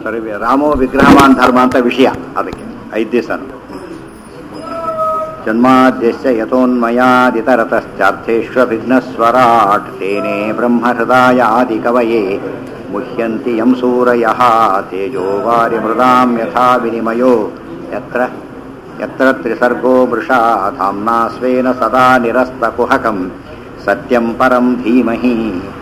ಸರಿ, ರಾಮೋ ವಿಗ್ರಹವಾನ್ ಧರ್ಮ ಅಂತ ವಿಷಯ. ಅದಕ್ಕೆ 5 ದಿವಸ ಜನ್ಮಾದ್ಯಸ್ಯ ಯತೋನ್ಮಯಾದಿತರತಶ್ಚಾರ್ಥೇಷ್ವಭಿಘ್ನಸ್ವರಾಟ್ ತೇನೇ ಬ್ರಹ್ಮಹೃದಾಯ ಆದಿಕವಯೇ ಮುಹ್ಯಂತಿ ಯಂ ಸೂರಯಃ ತೇಜೋ ವಾರಿಮೃದಾಂ ಯಥಾ ವಿನಿಮಯೋ ಯತ್ರ ಯತ್ರ ತ್ರಿಸರ್ಗೋ ಮೃಷಾ ಧಾಮ್ನಾ ಸ್ವೇನ ಸದಾ ನಿರಸ್ತಕುಹಕಂ ಸತ್ಯಂ ಪರಂ ಧೀಮಹಿ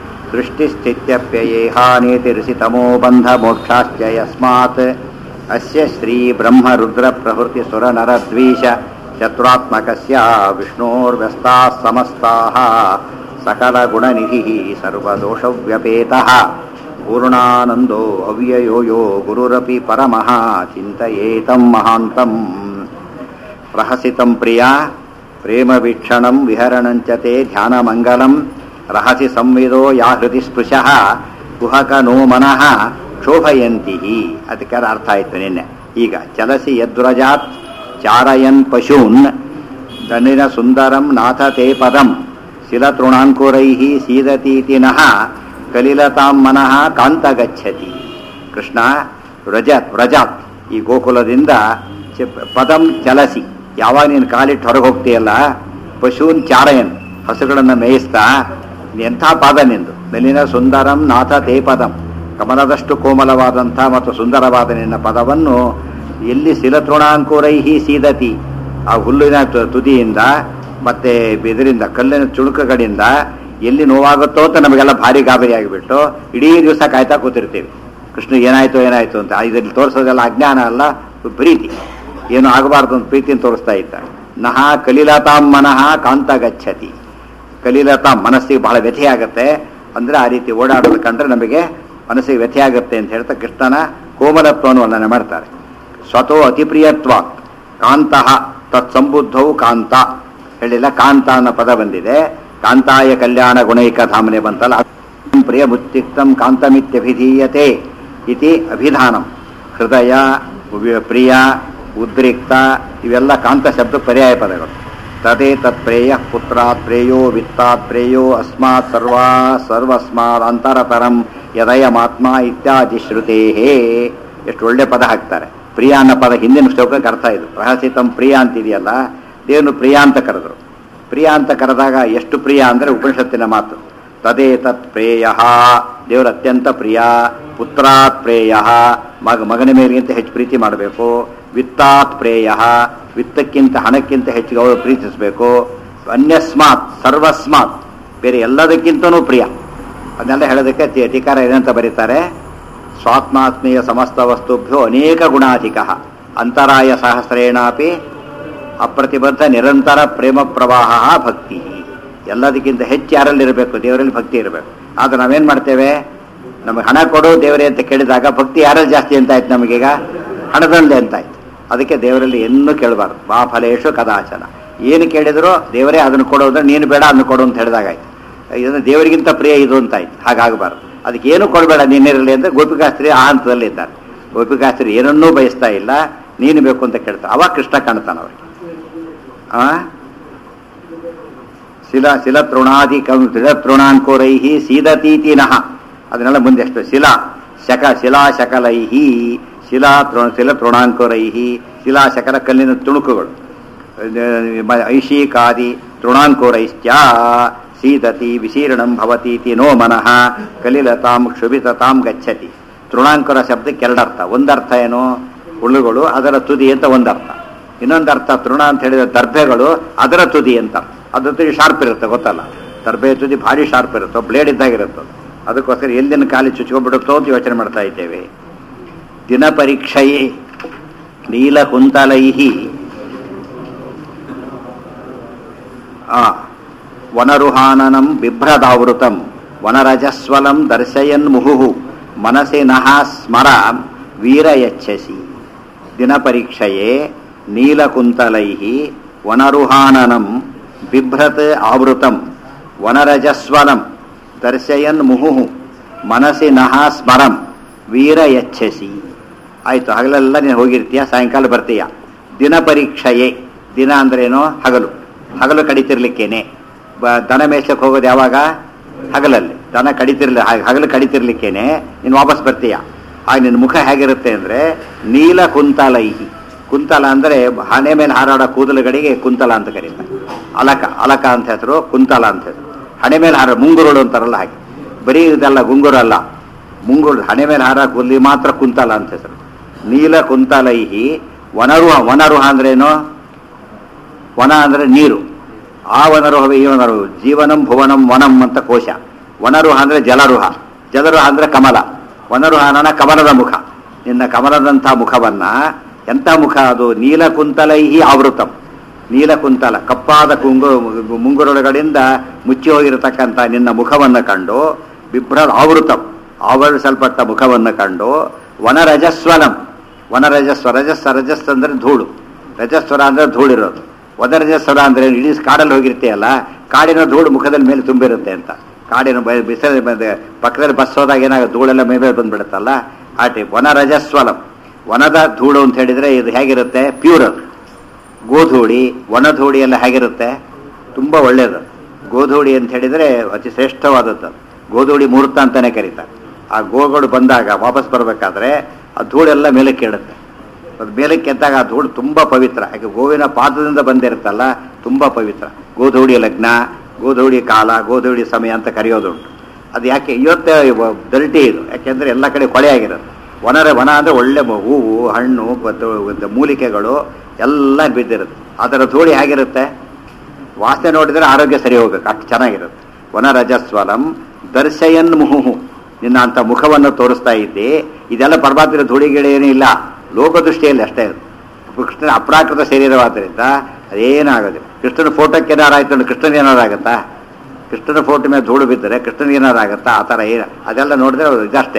ಸೃಷ್ಟಿಸ್ಥಿತ್ಯಪ್ಯಯೇಹಾನೇತಿರ್ಷಿತಮೋ ಬಂಧಮೋಕ್ಷಾಶ್ಚ ಯಸ್ಮಾತ್ ಅಸ್ಯ ಶ್ರೀ ಬ್ರಹ್ಮ ರುದ್ರ ಪ್ರಭೃತಿ ಸುರ ನರ ದ್ವೇಷ ಚತುರಾತ್ಮಕಸ್ಯ ವಿಷ್ಣೋರ್ವ್ಯಸ್ತಾಃ ಸಮಸ್ತಾಃ ಸಕಲ ಗುಣನಿಧಿಃ ಸರ್ವದೋಷವ್ಯಪೇತಃ ಪೂರ್ಣಾನಂದೋ ಅವ್ಯಯೋ ಯೋ ಗುರುರಪಿ ಪರಮಃ ಚಿಂತಯೇತಂ ಮಹಾಂತಂ. ರಹಸಿತಂ ಪ್ರಿಯಾ ಪ್ರೇಮವೀಕ್ಷಣಂ ವಿಹರಣಂಚ ತೇ ಧ್ಯಾನಮಂಗಲಂ ರಹಸಿ ಸಂವಿದೋ ಯಾ ಹೃದಿ ಸ್ಪೃಶಃ ಕುಹಕ ನೋ ಮನಃ ಕ್ಷೋಭಯಂತಿ. ಅದಕ್ಕೆ ಅರ್ಥ ಆಯಿತು ನಿನ್ನೆ. ಈಗ ಚಲಸಿ ಯದ್ವ್ರಜಾತ್ ಚಾರಯನ್ ಪಶೂನ್ ಧನಿನ ಸುಂದರಂ ನಾಥ ತೇ ಪದಂ ಶಿಲತೃಣಾಂಕುರೈಃ ಸೀದತೀತಿ ನಃ ಕಲಿಲತಾಂ ಮನಃ ಕಾಂತ ಗಚ್ಚತಿ. ಕೃಷ್ಣ ವ್ರಜಾತ್ ಈ ಗೋಕುಲದಿಂದ ಪದಂ ಚಲಸಿ, ಯಾವಾಗ ನೀನು ಕಾಲಿಟ್ಟು ಹೊರಗೆ ಹೋಗ್ತೀಯಲ್ಲ, ಪಶೂನ್ ಚಾರಯನ್ ಹಸುಗಳನ್ನು ಮೇಯಿಸ್ತಾ, ಎಂಥ ಪಾದ ನಿಂದು. ಮೆಲಿನ ಸುಂದರಂ ನಾಥ ತೇ ಪದಂ, ಕಮಲದಷ್ಟು ಕೋಮಲವಾದಂಥ ಮತ್ತು ಸುಂದರವಾದ ನಿನ್ನ ಪದವನ್ನು ಎಲ್ಲಿ ಶಿಲತೃಣಾಂಕುರೈಹಿ ಸೀದತಿ, ಆ ಹುಲ್ಲಿನ ತುದಿಯಿಂದ ಮತ್ತೆ ಇದರಿಂದ ಕಲ್ಲಿನ ಚುಣುಕಗಳಿಂದ ಎಲ್ಲಿ ನೋವಾಗುತ್ತೋ ಅಂತ ನಮಗೆಲ್ಲ ಭಾರಿ ಗಾಬರಿ ಆಗಿಬಿಟ್ಟು ಇಡೀ ದಿವಸ ಕಾಯ್ತಾ ಕೂತಿರ್ತೀವಿ. ಕೃಷ್ಣ ಏನಾಯ್ತು ಏನಾಯ್ತು ಅಂತ. ಇದರಲ್ಲಿ ತೋರಿಸೋದೆಲ್ಲ ಅಜ್ಞಾನ ಅಲ್ಲ, ಪ್ರೀತಿ. ಏನು ಆಗಬಾರ್ದು ಅಂತ ಪ್ರೀತಿಯನ್ನು ತೋರಿಸ್ತಾ ಇದ್ದ. ನಹ ಕಲಿಲತಾಂ ಮನಃ ಕಾಂತ ಗಚ್ಚತಿ. ಕಲಿಲತಾಂ ಮನಸ್ಸಿಗೆ ಬಹಳ ವ್ಯಥೆಯಾಗತ್ತೆ, ಅಂದರೆ ಆ ರೀತಿ ಓಡಾಡೋದು ಕಂಡ್ರೆ ನಮಗೆ ಮನಸ್ಸಿಗೆ ವ್ಯಥೆಯಾಗತ್ತೆ ಅಂತ ಹೇಳ್ತಾ ಕೃಷ್ಣನ ಕೋಮಲತ್ವವನ್ನು ವರ್ಣನೆ ಮಾಡ್ತಾರೆ. ಸ್ವತೋ ಅತಿಪ್ರಿಯತ್ವಾತ್ ಕಾಂತಃ ತತ್ಸಂಬುದ್ಧವು ಕಾಂತ ಹೇಳಿಲ್ಲ, ಕಾಂತ ಅನ್ನೋ ಪದ ಬಂದಿದೆ. ಕಾಂತಾಯ ಕಲ್ಯಾಣ ಗುಣೈಕ ಧಾಮನೆ ಬಂತಲ್ಲ, ಪ್ರಿಯ ಮುತ್ತಿಕ್ತಂ ಕಾಂತಮಿತ್ಯಭಿಧೀಯತೆ ಇತಿ ಅಭಿಧಾನಂ. ಹೃದಯ, ಪ್ರಿಯ, ಉದ್ರಿಕ್ತ ಇವೆಲ್ಲ ಕಾಂತ ಶಬ್ದ ಪರ್ಯಾಯ ಪದಗಳು. ತದೇ ತತ್ಪ್ರೇಯ ಪುತ್ರಾತ್ ಪ್ರೇಯೋ ವಿತ್ತಾತ್ ಪ್ರೇಯೋ ಅಸ್ಮಾತ್ ಸರ್ವಸ್ಮಾತ್ ಅಂತರತರಂ ಯದಯಮಾತ್ಮ ಇತ್ಯಾದಿ ಶ್ರುತೇಹೇ. ಎಷ್ಟು ಒಳ್ಳೆ ಪದ ಹಾಕ್ತಾರೆ. ಪ್ರಿಯ ಅನ್ನೋ ಪದ ಹಿಂದಿನ ಶ್ಲೋಕಕ್ಕೆ ಅರ್ಥ ಇದು. ರಹಸಿತಂ ಪ್ರಿಯ ಅಂತಿದೆಯಲ್ಲ, ದೇವನು ಪ್ರಿಯ ಅಂತ ಕರೆದ್ರು. ಪ್ರಿಯ ಅಂತ ಕರೆದಾಗ ಎಷ್ಟು ಪ್ರಿಯ ಅಂದರೆ ಉಪನಿಷತ್ತಿನ ಮಾತು. ತದೇ ತತ್ ಪ್ರೇಯ, ದೇವರ ಅತ್ಯಂತ ಪ್ರಿಯ. ಪುತ್ರಾತ್ ಪ್ರೇಯ, ಮಗನ ಮೇಲಿಗಿಂತ ಹೆಚ್ಚು ಪ್ರೀತಿ ಮಾಡಬೇಕು. ವಿತ್ತಾತ್ ಪ್ರೇಯ, ವಿತ್ತಕ್ಕಿಂತ ಹಣಕ್ಕಿಂತ ಹೆಚ್ಚಿಗೆ ಅವರು ಪ್ರೀತಿಸಬೇಕು. ಅನ್ಯಸ್ಮಾತ್ ಸರ್ವಸ್ಮಾತ್, ಬೇರೆ ಎಲ್ಲದಕ್ಕಿಂತನೂ ಪ್ರಿಯ. ಅದನ್ನೆಲ್ಲ ಹೇಳೋದಕ್ಕೆ ಟೀಕಾರ ಏನಂತ ಬರೀತಾರೆ, ಸ್ವಾತ್ಮಾತ್ಮೀಯ ಸಮಸ್ತ ವಸ್ತುಭ್ಯೋ ಅನೇಕ ಗುಣಾಧಿಕ ಅಂತರಾಯ ಸಹಸ್ರೇಣಾಪಿ ಅಪ್ರತಿಬದ್ಧ ನಿರಂತರ ಪ್ರೇಮ ಪ್ರವಾಹ ಭಕ್ತಿ. ಎಲ್ಲದಕ್ಕಿಂತ ಹೆಚ್ಚು ಯಾರಲ್ಲಿರಬೇಕು, ದೇವರಲ್ಲಿ ಭಕ್ತಿ ಇರಬೇಕು. ಆದರೆ ನಾವೇನು ಮಾಡ್ತೇವೆ, ನಮಗೆ ಹಣ ಕೊಡು ದೇವರೇ ಅಂತ ಕೇಳಿದಾಗ ಭಕ್ತಿ ಯಾರಲ್ಲಿ ಜಾಸ್ತಿ ಅಂತ ಆಯ್ತು, ನಮಗೀಗ ಹಣದಲ್ಲಿ ಅಂತ ಆಯ್ತು. ಅದಕ್ಕೆ ದೇವರಲ್ಲಿ ಏನೂ ಕೇಳಬಾರ್ದು. ಮಾ ಫಲೇಶು ಕದಾಚನ, ಏನು ಕೇಳಿದ್ರು ದೇವರೇ ಅದನ್ನು ಕೊಡೋದ್ರೆ ನೀನು ಬೇಡ ಅದನ್ನು ಕೊಡು ಅಂತ ಹೇಳಿದಾಗಾಯ್ತು. ಇದನ್ನು ದೇವರಿಗಿಂತ ಪ್ರಿಯ ಇದು ಅಂತ ಆಯ್ತು. ಹಾಗಾಗಬಾರ್ದು. ಅದಕ್ಕೆ ಏನು ಕೊಡಬೇಡ ನೀನಿರಲಿ ಅಂದರೆ ಗೋಪಿಕಾಸ್ತ್ರೀ ಆ ಹಂತದಲ್ಲಿ ಇದ್ದಾರೆ. ಗೋಪಿಕಾಸ್ತ್ರೀ ಏನನ್ನೂ ಬಯಸ್ತಾ ಇಲ್ಲ, ನೀನು ಬೇಕು ಅಂತ ಕೇಳ್ತಾರೆ. ಅವಾಗ ಕೃಷ್ಣ ಕಾಣ್ತಾನೆ ಅವ್ರಿಗೆ. ಶಿಲತೃಣಾಂಕುರೈಹಿ ಸೀದತೀತಿ ನಃ, ಅದನ್ನೆಲ್ಲ ಮುಂದೆ ಎಷ್ಟು ಶಿಲಾಶಕಲೈಹಿ ಶಿಲತೃಣಾಂಕುರೈಹಿ, ಶಿಲಾಶಕಲ ಕಲ್ಲಿನ ತುಣುಕುಗಳು. ಐಶೀಕಾದಿ ತೃಣಾಂಕುರೈಶ್ಚ ಸೀದತಿ ವಿಶೀರ್ಣಂ ಭವತೀತಿ ನೋ ಮನಃ ಕಲಿಲತಾಂ ಕ್ಷುಭಿತತಾಂ ಗಚ್ಚತಿ. ತೃಣಾಂಕುರ ಶಬ್ದಕ್ಕೆ ಎರಡರ್ಥ. ಒಂದರ್ಥ ಏನು, ಹುಳುಗಳು, ಅದರ ತುದಿ ಅಂತ ಒಂದರ್ಥ. ಇನ್ನೊಂದರ್ಥ ತೃಣ ಅಂತ ಹೇಳಿದ್ರೆ ದರ್ಭೆಗಳು, ಅದರ ತುದಿ ಅಂತ. ಅದ್ರ ತುದಿ ಶಾರ್ಪ್ ಇರುತ್ತೆ, ಗೊತ್ತಲ್ಲ, ದರ್ಭೆ ತುದಿ ಭಾರಿ ಶಾರ್ಪ್ ಇರುತ್ತೆ, ಬ್ಲೇಡ್ ಇದ್ದಾಗಿರುತ್ತೆ. ಅದಕ್ಕೋಸ್ಕರ ಎಲ್ಲಿನ ಕಾಲಿ ಚುಚ್ಕೊಂಡ್ಬಿಡುತ್ತೋ ಅಂತ ಯೋಚನೆ ಮಾಡ್ತಾ ಇದ್ದೇವೆ. ದಿನ ಪರೀಕ್ಷೆಯೇ ನೀಲಕುಂತಲೈಹಿ ವನರುಹಾನನಂ ಬಿಭ್ರದಾವೃತಂ ವನರಜಸ್ವಲಂ ದರ್ಶಯನ್ ಮುಹುಹು ಮನಸಿ ನಃ ಸ್ಮರ ವೀರಯಚ್ಛಸಿ. ದಿನ ಪರೀಕ್ಷೆಯೇ ನೀಲಕುಂತಲೈಹಿ ವನರುಹಾನನಂ ಬಿಭ್ರತ್ ಆವೃತಂ ವನರಜಸ್ವಲಂ ದರ್ಶಯನ್ ಮುಹುಹು ಮನಸಿ ನಃ ಸ್ಮರಂ ವೀರಯಚ್ಛಸಿ. ಆಯಿತು, ಹಗಲೆಲ್ಲ ನೀನು ಹೋಗಿರ್ತೀಯ, ಸಾಯಂಕಾಲ ಬರ್ತೀಯ. ದಿನ ಪರೀಕ್ಷೆಯೇ, ದಿನ ಅಂದ್ರೇನು, ಹಗಲು. ಹಗಲು ಕಡಿತಿರ್ಲಿಕ್ಕೇನೆ. ದನ ಮೇಯ್ಸಕ್ಕೆ ಹೋಗೋದು ಯಾವಾಗ, ಹಗಲಲ್ಲಿ. ದನ ಕಡಿತಿರ್ಲಿ, ಹಗಲು ಕಡಿತಿರ್ಲಿಕ್ಕೇನೆ ನೀನು ವಾಪಸ್ ಬರ್ತೀಯ. ಆಗ ನಿನ್ನ ಮುಖ ಹೇಗಿರುತ್ತೆ ಅಂದರೆ ನೀಲ ಕುಂತಲೈಹಿ. ಕುಂತಲ ಅಂದರೆ ಹಣೆ ಮೇಲೆ ಹಾರಾಡೋ ಕೂದಲುಗಳಿಗೆ ಕುಂತಲ ಅಂತ ಕರೀತಾರೆ. ಅಲಕ ಅಂತ ಹೆಸರು, ಕುಂತಲ ಅಂತ ಹೆಸರು. ಹಣೆ ಮೇಲೆ ಹಾರ ಮುಂಗುರುಳು ಅಂತಾರಲ್ಲ ಹಾಗೆ, ಬರೀ ಇದೆಲ್ಲ ಗುಂಗುರು ಅಲ್ಲ, ಮುಂಗುರು ಹಣೆ ಮೇಲೆ ಹಾರ ಕೂದಲಿ ಮಾತ್ರ ಕುಂತಲ ಅಂತ ಹೆಸರು. ನೀಲ ಕುಂತಲೈಹಿ ವನರುಹ. ವನರುಹ ಅಂದ್ರೇನು? ವನ ಅಂದರೆ ನೀರು. ಆ ವನರುಹವೇ ಈ ವನರುಹ. ಜೀವನಂ ಭುವನಂ ವನಂ ಅಂತ ಕೋಶ. ವನರುಹ ಅಂದರೆ ಜಲರುಹ. ಜಲರುಹ ಅಂದರೆ ಕಮಲ. ವನರುಹನ ಕಮಲದ ಮುಖ. ನಿನ್ನ ಕಮಲದಂಥ ಮುಖವನ್ನ, ಎಂಥ ಮುಖ ಅದು? ನೀಲಕುಂತಲೈಹಿ ಆವೃತಂ. ನೀಲಕುಂತಲ ಕಪ್ಪಾದ ಮುಂಗುರುಳುಗಳಿಂದ ಮುಚ್ಚಿ ಹೋಗಿರತಕ್ಕಂಥ ನಿನ್ನ ಮುಖವನ್ನು ಕಂಡು, ಬಿಭ್ರ ಆವೃತಂ ಆವರಿಸಲ್ಪಟ್ಟ ಮುಖವನ್ನು ಕಂಡು, ವನರಜಸ್ವನಂ. ವನರಜಸ್ವ, ರಜಸ್ ಅಂದರೆ ಧೂಳು. ರಜಸ್ವರ ಅಂದರೆ ಧೂಳಿರೋದು. ವನರಜಸ್ವರ ಅಂದರೆ ಇಡೀ ಕಾಡಲ್ಲಿ ಹೋಗಿರ್ತೀಯಲ್ಲ, ಕಾಡಿನ ಧೂಳು ಮುಖದಲ್ಲಿ ಮೇಲೆ ತುಂಬಿರುತ್ತೆ ಅಂತ. ಕಾಡಿನ ಬಿಸಿಲು ಪಕ್ಕದಲ್ಲಿ ಬಸ್ ಹೋದಾಗ ಏನಾಗುತ್ತೆ, ಧೂಳೆಲ್ಲ ಮೇಲೆ ಬಂದ್ಬಿಡುತ್ತಲ್ಲ, ಆ ಟೈಪ್. ವನರಜಸ್ವಲಂ, ವನದ ಧೂಳು ಅಂತ ಹೇಳಿದರೆ ಇದು ಹೇಗಿರುತ್ತೆ? ಪ್ಯೂರ್. ಗೋಧೂಳಿ, ವನಧೂಳಿ ಎಲ್ಲ ಹೇಗಿರುತ್ತೆ? ತುಂಬ ಒಳ್ಳೆಯದು. ಗೋಧೂಳಿ ಅಂತ ಹೇಳಿದರೆ ಅತಿ ಶ್ರೇಷ್ಠವಾದದ್ದು. ಗೋಧೂಳಿ ಮುಹೂರ್ತ ಅಂತಲೇ ಕರೀತಾರೆ. ಆ ಗೋಗಳು ಬಂದಾಗ ವಾಪಸ್ ಬರಬೇಕಾದ್ರೆ ಆ ಧೂಳೆಲ್ಲ ಮೇಲಕ್ಕೆ ಇಡುತ್ತೆ. ಅದು ಮೇಲಕ್ಕೆ ಎದ್ದಾಗ ಆ ಧೂಳು ತುಂಬ ಪವಿತ್ರ. ಯಾಕೆ ಗೋವಿನ ಪಾದದಿಂದ ಬಂದಿರುತ್ತಲ್ಲ, ತುಂಬ ಪವಿತ್ರ. ಗೋಧೂಳಿ ಲಗ್ನ, ಗೋಧೂಳಿ ಕಾಲ, ಗೋಧೂಳಿ ಸಮಯ ಅಂತ ಕರೆಯೋದುಂಟು. ಅದು ಯಾಕೆ ಇವತ್ತೇ ದಲ್ಟಿ ಇದು? ಯಾಕೆಂದರೆ ಎಲ್ಲ ಕಡೆ ಕೊಳೆಯಾಗಿರೋದು. ವನ ಅಂದರೆ ಒಳ್ಳೆ ಹೂವು, ಹಣ್ಣು, ಮೂಲಿಕೆಗಳು ಎಲ್ಲ ಬಿದ್ದಿರುತ್ತೆ. ಅದರ ಧೂಳಿ ಹೇಗಿರುತ್ತೆ? ವಾಸನೆ ನೋಡಿದರೆ ಆರೋಗ್ಯ ಸರಿ ಹೋಗ್ಬೇಕು, ಅಷ್ಟು ಚೆನ್ನಾಗಿರುತ್ತೆ. ವನರಜಸ್ವಲಂ ದರ್ಶಯನ್ ಮುಹುಹು. ನಿನ್ನ ಅಂಥ ಮುಖವನ್ನು ತೋರಿಸ್ತಾ ಇದ್ದೆ. ಇದೆಲ್ಲ ಪರಮಾತ್ಮನ ಧೂಳಿಗಳೇನೂ ಇಲ್ಲ, ಲೋಕದೃಷ್ಟಿಯಲ್ಲಿ ಅಷ್ಟೇ. ಕೃಷ್ಣನ ಅಪ್ರಾಕೃತ ಶರೀರವಾದ್ದರಿಂದ ಅದೇನಾಗೋದಿಲ್ಲ. ಕೃಷ್ಣನ ಫೋಟೋಕ್ಕೆ ಏನಾರಾಯ್ತು ಅಂದ್ರೆ ಕೃಷ್ಣನ ಏನಾರಾಗತ್ತಾ? ಕೃಷ್ಣನ ಫೋಟೋ ಮೇಲೆ ಧೂಳು ಬಿದ್ದರೆ ಕೃಷ್ಣನಿಗೆ ಏನಾರಾಗತ್ತಾ? ಆ ಥರ ಏನು, ಅದೆಲ್ಲ ನೋಡಿದ್ರೆ ಇದಷ್ಟೇ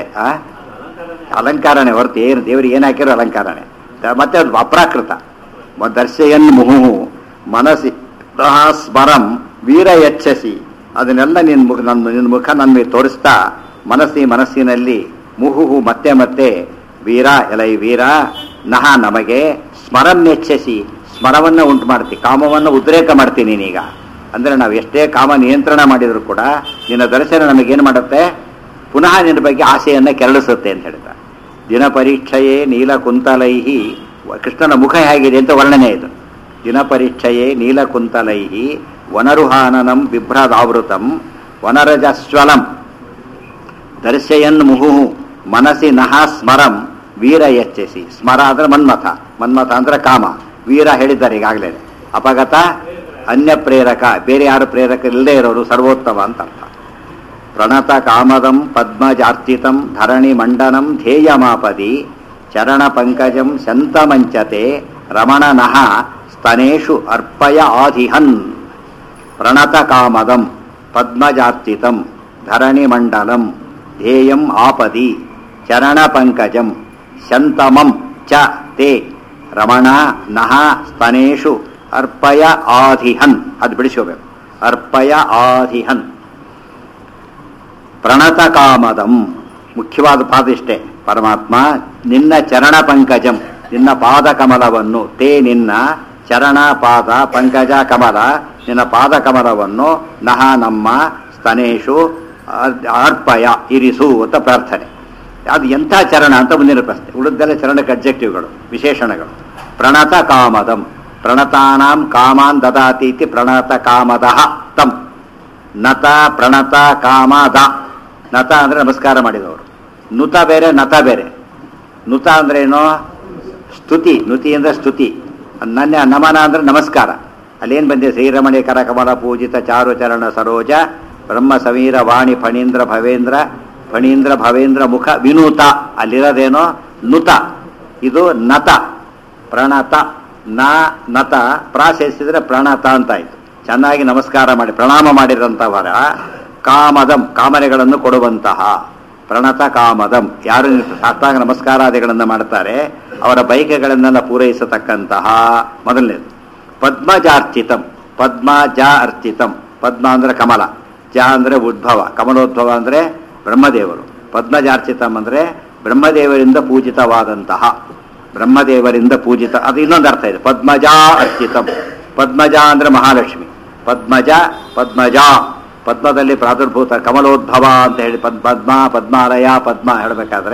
ಅಲಂಕಾರನೇ ಹೊರತು ಏನು ದೇವರಿಗೆ ಏನು ಹಾಕಿರೋ ಅಲಂಕಾರನೇ. ಮತ್ತೆ ಅದು ಅಪ್ರಾಕೃತ. ದರ್ಶಯನ್ ಮುಹುಹು ಮನಸ್ಸಿ ಸ್ಮರಂ ವೀರ ಯಚ್ಛಸಿ. ಅದನ್ನೆಲ್ಲ ನಿನ್ನ ಮುಖ ನನ್ನ ತೋರಿಸ್ತಾ ಮನಸ್ಸಿನಲ್ಲಿ ಮುಹುಹು ಮತ್ತೆ ಮತ್ತೆ ವೀರ ಎಲೈ ವೀರ ನಹ ನಮಗೆ ಸ್ಮರಂ ಯಚ್ಛಸಿ. ಸ್ಮರವನ್ನು ಉಂಟು ಮಾಡ್ತಿ, ಕಾಮವನ್ನು ಉದ್ರೇಕ ಮಾಡ್ತೀನಿ ನೀನೀಗ. ಅಂದರೆ ನಾವು ಎಷ್ಟೇ ಕಾಮ ನಿಯಂತ್ರಣ ಮಾಡಿದರೂ ಕೂಡ ನಿನ್ನ ದರ್ಶನ ನಮಗೇನು ಮಾಡುತ್ತೆ? ಪುನಃ ನಿನ್ನ ಬಗ್ಗೆ ಆಸೆಯನ್ನು ಕೆರಳಿಸುತ್ತೆ ಅಂತ ಹೇಳ್ತಾರೆ. ದಿನ ಪರೀಕ್ಷೆಯೇ ನೀಲಕುಂತಲೈಹಿ. ಕೃಷ್ಣನ ಮುಖ ಹೇಗಿದೆ ಅಂತ ವರ್ಣನೆ ಇದು. ದಿನ ಪರೀಕ್ಷೆಯೇ ನೀಲಕುಂತಲೈಹಿ ವನರುಹಾನನಂ ಬಿಭ್ರದಾವೃತಂ ವನರಜಸ್ವಲಂ ದರ್ಶಯನ್ ಮುಹುಹು ಮನಸ್ಸಿ ನಹ ಸ್ಮರಂ ವೀರ ಯಚ್ಛಸಿ. ಸ್ಮರ ಅಂದರೆ ಮನ್ಮಥ, ಮನ್ಮಥ ಅಂದರೆ ಕಾಮ. ವೀರ ಹೇಳಿದ್ದಾರೆ ಈಗಾಗಲೇ. ಅಪಗತ ಅನ್ಯ ಪ್ರೇರಕ, ಬೇರೆ ಯಾರು ಪ್ರೇರಕ ಇಲ್ಲದೆ ಇರೋರು ಸರ್ವೋತ್ತಮ ಅಂತ ಅರ್ಥ. ಪ್ರಣತ ಕಾಮದಂ ಪದ್ಮಜಾರ್ಚಿತಂ ಧರಣಿ ಮಂಡನಂ ಧ್ಯೇಯಮಾಪದಿ ಚರಣ ಪಂಕಜಂ ಶಂತಮಂಚತೆ ರಮಣನಃ ಸ್ತನೇಷು ಅರ್ಪಯ ಆಧಿಹನ್. ಪ್ರಣತ ಕಾಮದಂ ಪದ್ಮಜಾರ್ಚಿತಂ ಧರಣಿ ಮಂಡಲಂ ಧ್ಯೇಯಂ ಆಪದಿ ಚರಣ ಪಂಕಜಂ ಶಂತಮಂ ಚ ತೇ ರಮಣ ನಃ ಸ್ತನೇಷು ಅರ್ಪಯ ಆಧಿಹನ್. ಅದು ಬಿಡಿಸೋಬೇಕು. ಅರ್ಪಯ ಆಧಿಹನ್. ಪ್ರಣತ ಕಾಮದಂ ಮುಖ್ಯವಾದ ಪಾದ ಇಷ್ಟೇ. ಪರಮಾತ್ಮ ನಿನ್ನ ಚರಣ ಪಂಕಜಂ, ನಿನ್ನ ಪಾದ ಕಮಲವನ್ನು, ತೇ ನಿನ್ನ ಚರಣ ಪಾದ ಪಂಕಜ ಕಮಲ, ನಿನ್ನ ಪಾದ ಕಮಲವನ್ನು ನಹ ನಮ್ಮ ಸ್ತನೇಶು ಅರ್ಪಯ ಇರಿಸು ಅಂತ ಪ್ರಾರ್ಥನೆ. ಅದು ಎಂಥ ಚರಣ ಅಂತ ಮುಂದಿನ ಪ್ರಶ್ನೆ. ಉಳಿದೆಲ್ಲ ಚರಣಕ್ಕೆ ಅಬ್ಜೆಕ್ಟಿವ್ಗಳು, ವಿಶೇಷಣಗಳು. ಪ್ರಣತ ಕಾಮದಂ, ಪ್ರಣತಾನಾಂ ಕಾಮಾನ್ ದದಾತಿ ಇತಿ ಪ್ರಣತ ಕಾಮದಃ ತಂ. ನತ ಪ್ರಣತ ಕಾಮದ. ನತ ಅಂದರೆ ನಮಸ್ಕಾರ ಮಾಡಿದವರು. ನುತ ಬೇರೆ, ನತ ಬೇರೆ. ನುತ ಅಂದ್ರೆ ಏನು? ಸ್ತುತಿ. ನುತಿ ಅಂದರೆ ಸ್ತುತಿ. ನನ್ನ ನಮನ ಅಂದರೆ ನಮಸ್ಕಾರ. ಅಲ್ಲೇನು ಬಂದಿದೆ? ಶ್ರೀರಮಣಿ ಕರಕಮಲ ಪೂಜಿತ ಚಾರು ಚರಣ ಸರೋಜ ಬ್ರಹ್ಮ ಸಮೀರ ವಾಣಿ ಫಣೀಂದ್ರ ಭವೇಂದ್ರ ಫಣೀಂದ್ರ ಭವೇಂದ್ರ ಮುಖ ವಿನೂತ. ಅಲ್ಲಿರೋದೇನೋ ನುತ. ಇದು ನತ. ಪ್ರಣತ ನ ನತ ಪ್ರಾಸೆಸಿದ್ರೆ ಪ್ರಣತ ಅಂತಾಯಿತು. ಚೆನ್ನಾಗಿ ನಮಸ್ಕಾರ ಮಾಡಿ ಪ್ರಣಾಮ ಮಾಡಿರಂಥವರ ಕಾಮದಂ, ಕಾಮನೆಗಳನ್ನು ಕೊಡುವಂತಹ. ಪ್ರಣತ ಕಾಮದಂ, ಯಾರು ಸಾಷ್ಟಾಂಗ ನಮಸ್ಕಾರಾದಿಗಳನ್ನು ಮಾಡ್ತಾರೆ ಅವರ ಬೈಕೆಗಳನ್ನೆಲ್ಲ ಪೂರೈಸತಕ್ಕಂತಹ. ಮೊದಲನೇದು ಪದ್ಮಜಾರ್ಚಿತಂ. ಪದ್ಮಜ ಅರ್ಚಿತಂ. ಪದ್ಮ ಅಂದರೆ ಕಮಲ, ಜ ಅಂದರೆ ಉದ್ಭವ, ಕಮಲೋದ್ಭವ ಅಂದರೆ ಬ್ರಹ್ಮದೇವರು. ಪದ್ಮಜಾರ್ಚಿತಂ ಅಂದರೆ ಬ್ರಹ್ಮದೇವರಿಂದ ಪೂಜಿತವಾದಂತಹ, ಬ್ರಹ್ಮದೇವರಿಂದ ಪೂಜಿತ. ಅದು ಇನ್ನೊಂದು ಅರ್ಥ ಇದೆ. ಪದ್ಮಜ ಅರ್ಚಿತಂ. ಪದ್ಮಜ ಅಂದರೆ ಮಹಾಲಕ್ಷ್ಮಿ. ಪದ್ಮಜ ಪದ್ಮಜ ಪದ್ಮದಲ್ಲಿ ಪ್ರಾದುರ್ಭೂತ ಕಮಲೋದ್ಭವ ಅಂತ ಹೇಳಿ ಪದ್ಮ ಪದ್ಮಾಲಯ ಪದ್ಮ ಹೇಳಬೇಕಾದ್ರೆ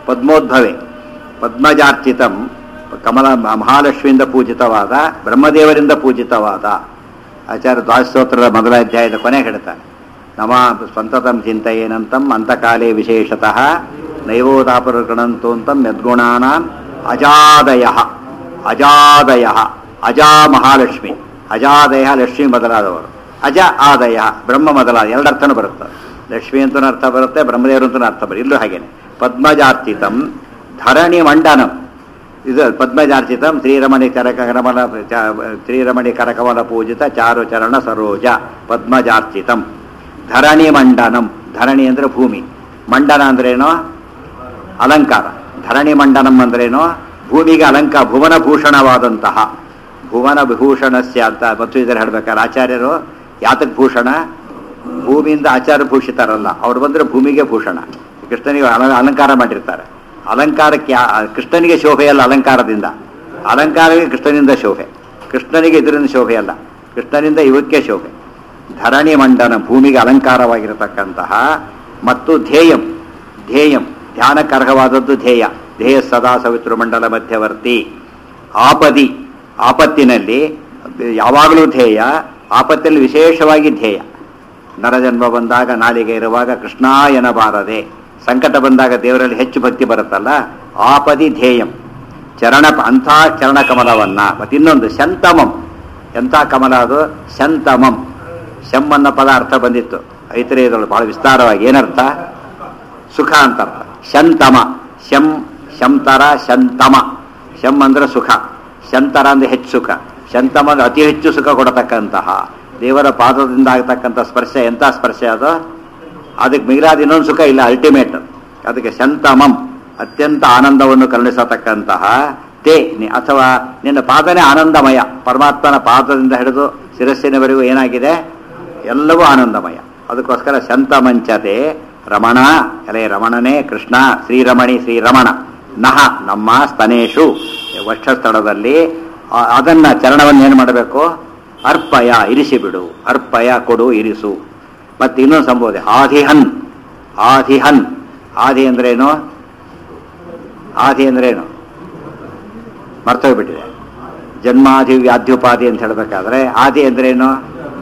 ಪದ್ಮೋದ್ಭವೆ ಪದ್ಮಜಾರ್ಚಿತಂ ಕಮಲ ಮಹಾಲಕ್ಷ್ಮಿಯಿಂದ ಪೂಜಿತವಾದ ಬ್ರಹ್ಮದೇವರಿಂದ ಪೂಜಿತವಾದ ಆಚಾರ್ಯ ದ್ವಾದಶೋತ್ತರದ ಮೊದಲ ಅಧ್ಯಾಯದ ಕೊನೆ ಹೇಳ್ತಾನೆ ನಮ ಸ್ವಂತತಂ ಚಿಂತೆಯೇನಂತಂ ಅಂತಕಾಲೇ ವಿಶೇಷತಃ ನೈವೋದಾಪರಗಣಂತೋಂತಂ ಯದ್ಗುಣಾನಾಂ ಅಜಾದಯ ಅಜಾದಯ ಅಜಾ ಮಹಾಲಕ್ಷ್ಮಿ ಅಜಾದಯ ಲಕ್ಷ್ಮಿ ಮೊದಲಾದವರು ಅಜ ಆದಯ ಬ್ರಹ್ಮ ಮೊದಲಾದ ಎರಡರ್ಥನೂ ಬರುತ್ತೆ. ಲಕ್ಷ್ಮಿ ಅಂತೂ ಅರ್ಥ ಬರುತ್ತೆ, ಬ್ರಹ್ಮದೇವರು ಅಂತೂ ಅರ್ಥ ಬರುತ್ತೆ. ಇಲ್ಲೂ ಹಾಗೇನೆ ಪದ್ಮಜಾರ್ಚಿತಂ ಧರಣಿ ಮಂಡನಂ ಇದು ಪದ್ಮಜಾರ್ಚಿತಂ ಶ್ರೀರಮಣಿ ಕರಕಮಲ ಪೂಜಿತ ಚಾರು ಚರಣ ಸರೋಜ ಪದ್ಮಜಾರ್ಚಿತಂ ಧರಣಿ ಮಂಡನಂ. ಧರಣಿ ಅಂದರೆ ಭೂಮಿ, ಮಂಡನ ಅಂದ್ರೇನೋ ಅಲಂಕಾರ. ಧರಣಿ ಮಂಡನಂ ಅಂದ್ರೇನೋ ಭೂಮಿಗೆ ಅಲಂಕಾರ, ಭುವನ ಭೂಷಣವಾದಂತಹ ಭುವನ ವಿಭೂಷಣಸ್ಯ ಅಂತ ಮತ್ತು ಇದನ್ನು ಹೇಳ್ಬೇಕಾದ್ರೆ ಆಚಾರ್ಯರು ಯಾತಕ್ ಭೂಷಣ, ಭೂಮಿಯಿಂದ ಆಚಾರ್ಯ ಭೂಷಿತಾರಲ್ಲ, ಅವ್ರು ಬಂದರೆ ಭೂಮಿಗೆ ಭೂಷಣ. ಕೃಷ್ಣನಿಗೆ ಅಲಂಕಾರ ಮಾಡಿರ್ತಾರೆ. ಅಲಂಕಾರಕ್ಕೆ ಕೃಷ್ಣನಿಗೆ ಶೋಭೆಯಲ್ಲ, ಅಲಂಕಾರದಿಂದ ಅಲಂಕಾರಕ್ಕೆ ಕೃಷ್ಣನಿಂದ ಶೋಭೆ, ಕೃಷ್ಣನಿಗೆ ಇದರಿಂದ ಶೋಭೆ ಅಲ್ಲ, ಕೃಷ್ಣನಿಂದ ಇವಕ್ಕೆ ಶೋಭೆ. ಧರಣಿ ಮಂಡನ ಭೂಮಿಗೆ ಅಲಂಕಾರವಾಗಿರತಕ್ಕಂತಹ ಮತ್ತು ಧ್ಯೇಯಂ ಧ್ಯೇಯಂ ಧ್ಯಾನಕ್ಕರ್ಹವಾದದ್ದು ಧ್ಯೇಯ. ಧ್ಯೇಯ ಸದಾ ಸವಿತೃಮಂಡಲ ಮಧ್ಯವರ್ತಿ. ಆಪದಿ ಆಪತ್ತಿನಲ್ಲಿ ಯಾವಾಗಲೂ ಧ್ಯೇಯ, ಆಪತ್ತಿನಲ್ಲಿ ವಿಶೇಷವಾಗಿ ಧ್ಯೇಯ. ನರಜನ್ಮ ಬಂದಾಗ ನಾಲಿಗೆ ಇರುವಾಗ ಕೃಷ್ಣ ಎನ್ನಬಾರದೆ, ಸಂಕಟ ಬಂದಾಗ ದೇವರಲ್ಲಿ ಹೆಚ್ಚು ಭಕ್ತಿ ಬರುತ್ತಲ್ಲ, ಆಪದಿ ಧ್ಯೇಯಂ ಚರಣ ಅಂಥ ಚರಣ ಕಮಲವನ್ನ. ಮತ್ತು ಇನ್ನೊಂದು ಶಂತಮಂ, ಎಂಥ ಕಮಲ ಅದು ಶಂತಮಂ. ಶಂ ಅನ್ನೋ ಪದ ಅರ್ಥ ಬಂದಿತ್ತು ಐತರೇಯದೊಳಗೆ ಬಹಳ ವಿಸ್ತಾರವಾಗಿ. ಏನರ್ಥ? ಸುಖ ಅಂತ ಅರ್ಥ. ಶಂತಮ ಶಂ ಶಂತರ ಶಂತಮ. ಶಂ ಅಂದ್ರೆ ಸುಖ, ಶಂತರ ಅಂದ್ರೆ ಹೆಚ್ಚು ಸುಖ, ಶಂತಮ ಅಂದ್ರೆ ಅತಿ ಹೆಚ್ಚು ಸುಖ ಕೊಡತಕ್ಕಂತಹ ದೇವರ ಪಾದದಿಂದ ಆಗತಕ್ಕಂಥ ಸ್ಪರ್ಶ. ಎಂಥ ಸ್ಪರ್ಶ ಅದು? ಅದಕ್ಕೆ ಮಿಗಿಲಾದ ಇನ್ನೊಂದು ಸುಖ ಇಲ್ಲ, ಅಲ್ಟಿಮೇಟ್. ಅದಕ್ಕೆ ಶಂತಮಂ ಅತ್ಯಂತ ಆನಂದವನ್ನು ಕರುಣಿಸತಕ್ಕಂತಹ ತೇ ಅಥವಾ ನಿನ್ನ ಪಾದನೇ ಆನಂದಮಯ. ಪರಮಾತ್ಮನ ಪಾದದಿಂದ ಹಿಡಿದು ಶಿರಸ್ಸಿನವರೆಗೂ ಏನಾಗಿದೆ? ಎಲ್ಲವೂ ಆನಂದಮಯ. ಅದಕ್ಕೋಸ್ಕರ ಶಂತಮಂಚತೆ ರಮಣ, ಎಲೆ ರಮಣನೇ ಕೃಷ್ಣ, ಶ್ರೀರಮಣಿ ಶ್ರೀರಮಣ ನಹ ನಮ್ಮ ಸ್ತನೇಶು ವಕ್ಷಸ್ಥಳದಲ್ಲಿ ಅದನ್ನ ಚರಣವನ್ನು ಏನು ಮಾಡಬೇಕು? ಅರ್ಪಯ ಇರಿಸಿಬಿಡು, ಅರ್ಪಯ ಕೊಡು ಇರಿಸು. ಮತ್ತೆ ಇನ್ನೊಂದು ಸಂಬೋಧನೆ ಆದಿಹನ್. ಆದಿಹನ್ ಆದಿ ಅಂದ್ರೇನು? ಆದಿ ಅಂದ್ರೇನು ಮರ್ತೋಗ್ಬಿಟ್ಟಿದೆ. ಜನ್ಮಾದಿ ವ್ಯಾಧ್ಯುಪಾದಿ ಅಂತ ಹೇಳಬೇಕಾದ್ರೆ ಆದಿ ಅಂದ್ರೇನು?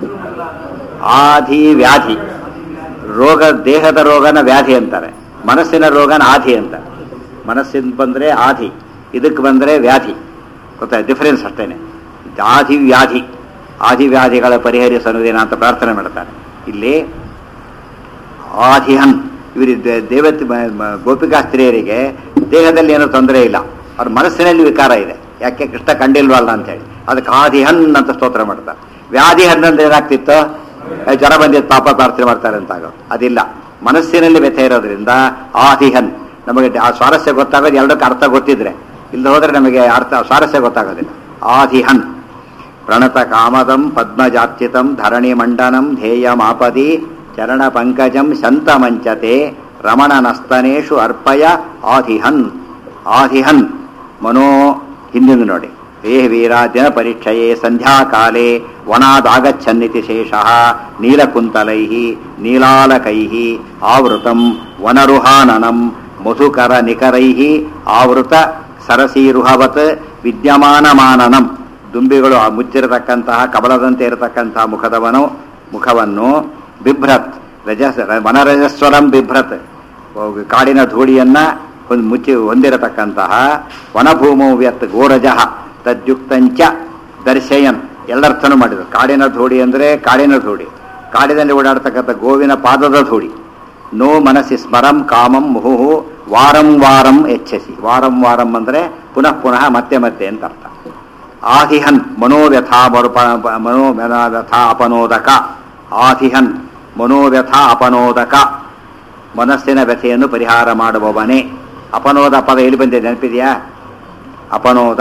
ಆದಿ ವ್ಯಾಧಿ, ರೋಗ, ದೇಹದ ರೋಗನ ವ್ಯಾಧಿ ಅಂತಾರೆ, ಮನಸ್ಸಿನ ರೋಗನ ಆದಿ ಅಂತಾರೆ. ಮನಸ್ಸಿನ ಬಂದರೆ ಆದಿ, ಇದಕ್ಕೆ ಬಂದರೆ ವ್ಯಾಧಿ. ಗೊತ್ತಾಯ್ತು ಡಿಫರೆನ್ಸ್ ಅಷ್ಟೇನೆ. ಆದಿ ವ್ಯಾಧಿ, ಆದಿ ವ್ಯಾಧಿಗಳ ಪರಿಹರಿಸೋದೇನ ಅಂತ ಪ್ರಾರ್ಥನೆ ಮಾಡ್ತಾರೆ. ಇಲ್ಲಿ ಆದಿಹನ್ ಇವರು ದೇವತೆ ಗೋಪಿಕಾ ಸ್ತ್ರೀಯರಿಗೆ ದೇಹದಲ್ಲಿ ಏನೂ ತೊಂದರೆ ಇಲ್ಲ, ಅವ್ರ ಮನಸ್ಸಿನಲ್ಲಿ ವಿಕಾರ ಇದೆ. ಯಾಕೆ? ಕೃಷ್ಣ ಕಂಡಿಲ್ವಲ್ಲ ಅಂತೇಳಿ ಅದಕ್ಕೆ ಆದಿಹನ್ ಅಂತ ಸ್ತೋತ್ರ ಮಾಡ್ತಾರೆ. ವ್ಯಾಧಿ ಹನ್ನಂದ್ರೆ ಏನಾಗ್ತಿತ್ತು? ಜ್ವರ ಬಂದಿದ್ದು ಪಾಪ ಪ್ರಾರ್ಥನೆ ಮಾಡ್ತಾರೆ ಅಂತಾಗ ಅದಿಲ್ಲ. ಮನಸ್ಸಿನಲ್ಲಿ ವ್ಯಥೆ ಇರೋದ್ರಿಂದ ಆದಿಹನ್. ನಮಗೆ ಆ ಸ್ವಾರಸ್ಯ ಗೊತ್ತಾಗೋದು ಎರಡಕ್ಕೆ ಅರ್ಥ ಗೊತ್ತಿದ್ರೆ, ಇಲ್ಲಿ ಹೋದ್ರೆ ನಮಗೆ ಅರ್ಥ ಸ್ವಾರಸ್ಯ ಗೊತ್ತಾಗೋದಿಲ್ಲ. ಆದಿಹನ್ ಪ್ರಣತ ಕಾಮದಂ ಪದ್ಮಜಾರ್ಚಿತಂ ಧರಣಿ ಮಂಡನಂ ಧ್ಯೇಯಮಾಪದಿ ಚರಣ ಪಂಕಜಂ ಶಂತಮಂಚತೆ ರಮಣನಸ್ತನೇಶು ಅರ್ಪಯ ಆದಿಹನ್. ಆದಿಹನ್ ಮನೋ ಹಿಂದಿನ ನೋಡಿ. ಏ ವೀರ ದಿನ ಪರೀಕ್ಷೆಯೇ ಸಂಧ್ಯಾಕಾಲೇ ವನಾದಾಗಚ್ಚನ್ನಿತಿ ಶೇಷಃ ನೀಲಕುಂತಲೈ ನೀಲಾಲಕೈ ಆವೃತಂ ವನರುಹಾನನಂ ಮಧುಕರ ನಿಕರೈ ಆವೃತ ಸರಸೀರುಹವತ್ ವಿದ್ಯಮಾನಮಾನನಂ. ದುಂಬಿಗಳು ಮುಚ್ಚಿರತಕ್ಕಂತಹ ಕಮಲದಂತೆ ಇರತಕ್ಕಂತಹ ಮುಖವನ್ನು ಬಿಭ್ರತ್ ವನರಜಸ್ವರಂ ಬಿಭ್ರತ್, ಕಾಡಿನ ಧೂಳಿಯನ್ನ ಮುಚ್ಚಿ ಹೊಂದಿರತಕ್ಕಂತಹ ವನಭೂಮೌ ವ್ಯತ್ ಗೋರಜಃ ತದ್ಯುಕ್ತಂಚ ದರ್ಶಯನ್. ಎಲ್ಲರ್ಥನೂ ಮಾಡಿದರು. ಕಾಡಿನ ಧೂಳಿ ಅಂದರೆ ಕಾಡಿನ ಧೂಳಿ, ಕಾಡಿನಲ್ಲಿ ಓಡಾಡ್ತಕ್ಕಂಥ ಗೋವಿನ ಪಾದದ ಧೂಳಿ. ನೋ ಮನಸ್ಸಿ ಸ್ಮರಂ ಕಾಮಂ ಮುಹುಹು ವಾರಂ ವಾರಂ ಎಚ್ಚಸಿ. ವಾರಂ ವಾರಂ ಅಂದರೆ ಪುನಃ ಪುನಃ ಮತ್ತೆ ಮತ್ತೆ ಅಂತ ಅರ್ಥ. ಆದಿಹನ್ ಮನೋವ್ಯಥಾ ಮನೋವ್ಯಥಾ ಅಪನೋದಕ. ಆದಿಹನ್ ಮನೋವ್ಯಥಾ ಅಪನೋದಕ, ಮನಸ್ಸಿನ ವ್ಯಥೆಯನ್ನು ಪರಿಹಾರ ಮಾಡುವವನೇ. ಅಪನೋದ ಪದ ಎಲ್ಲಿ ಬಂದಿದೆ ನೆನಪಿದೆಯಾ? ಅಪನೋದ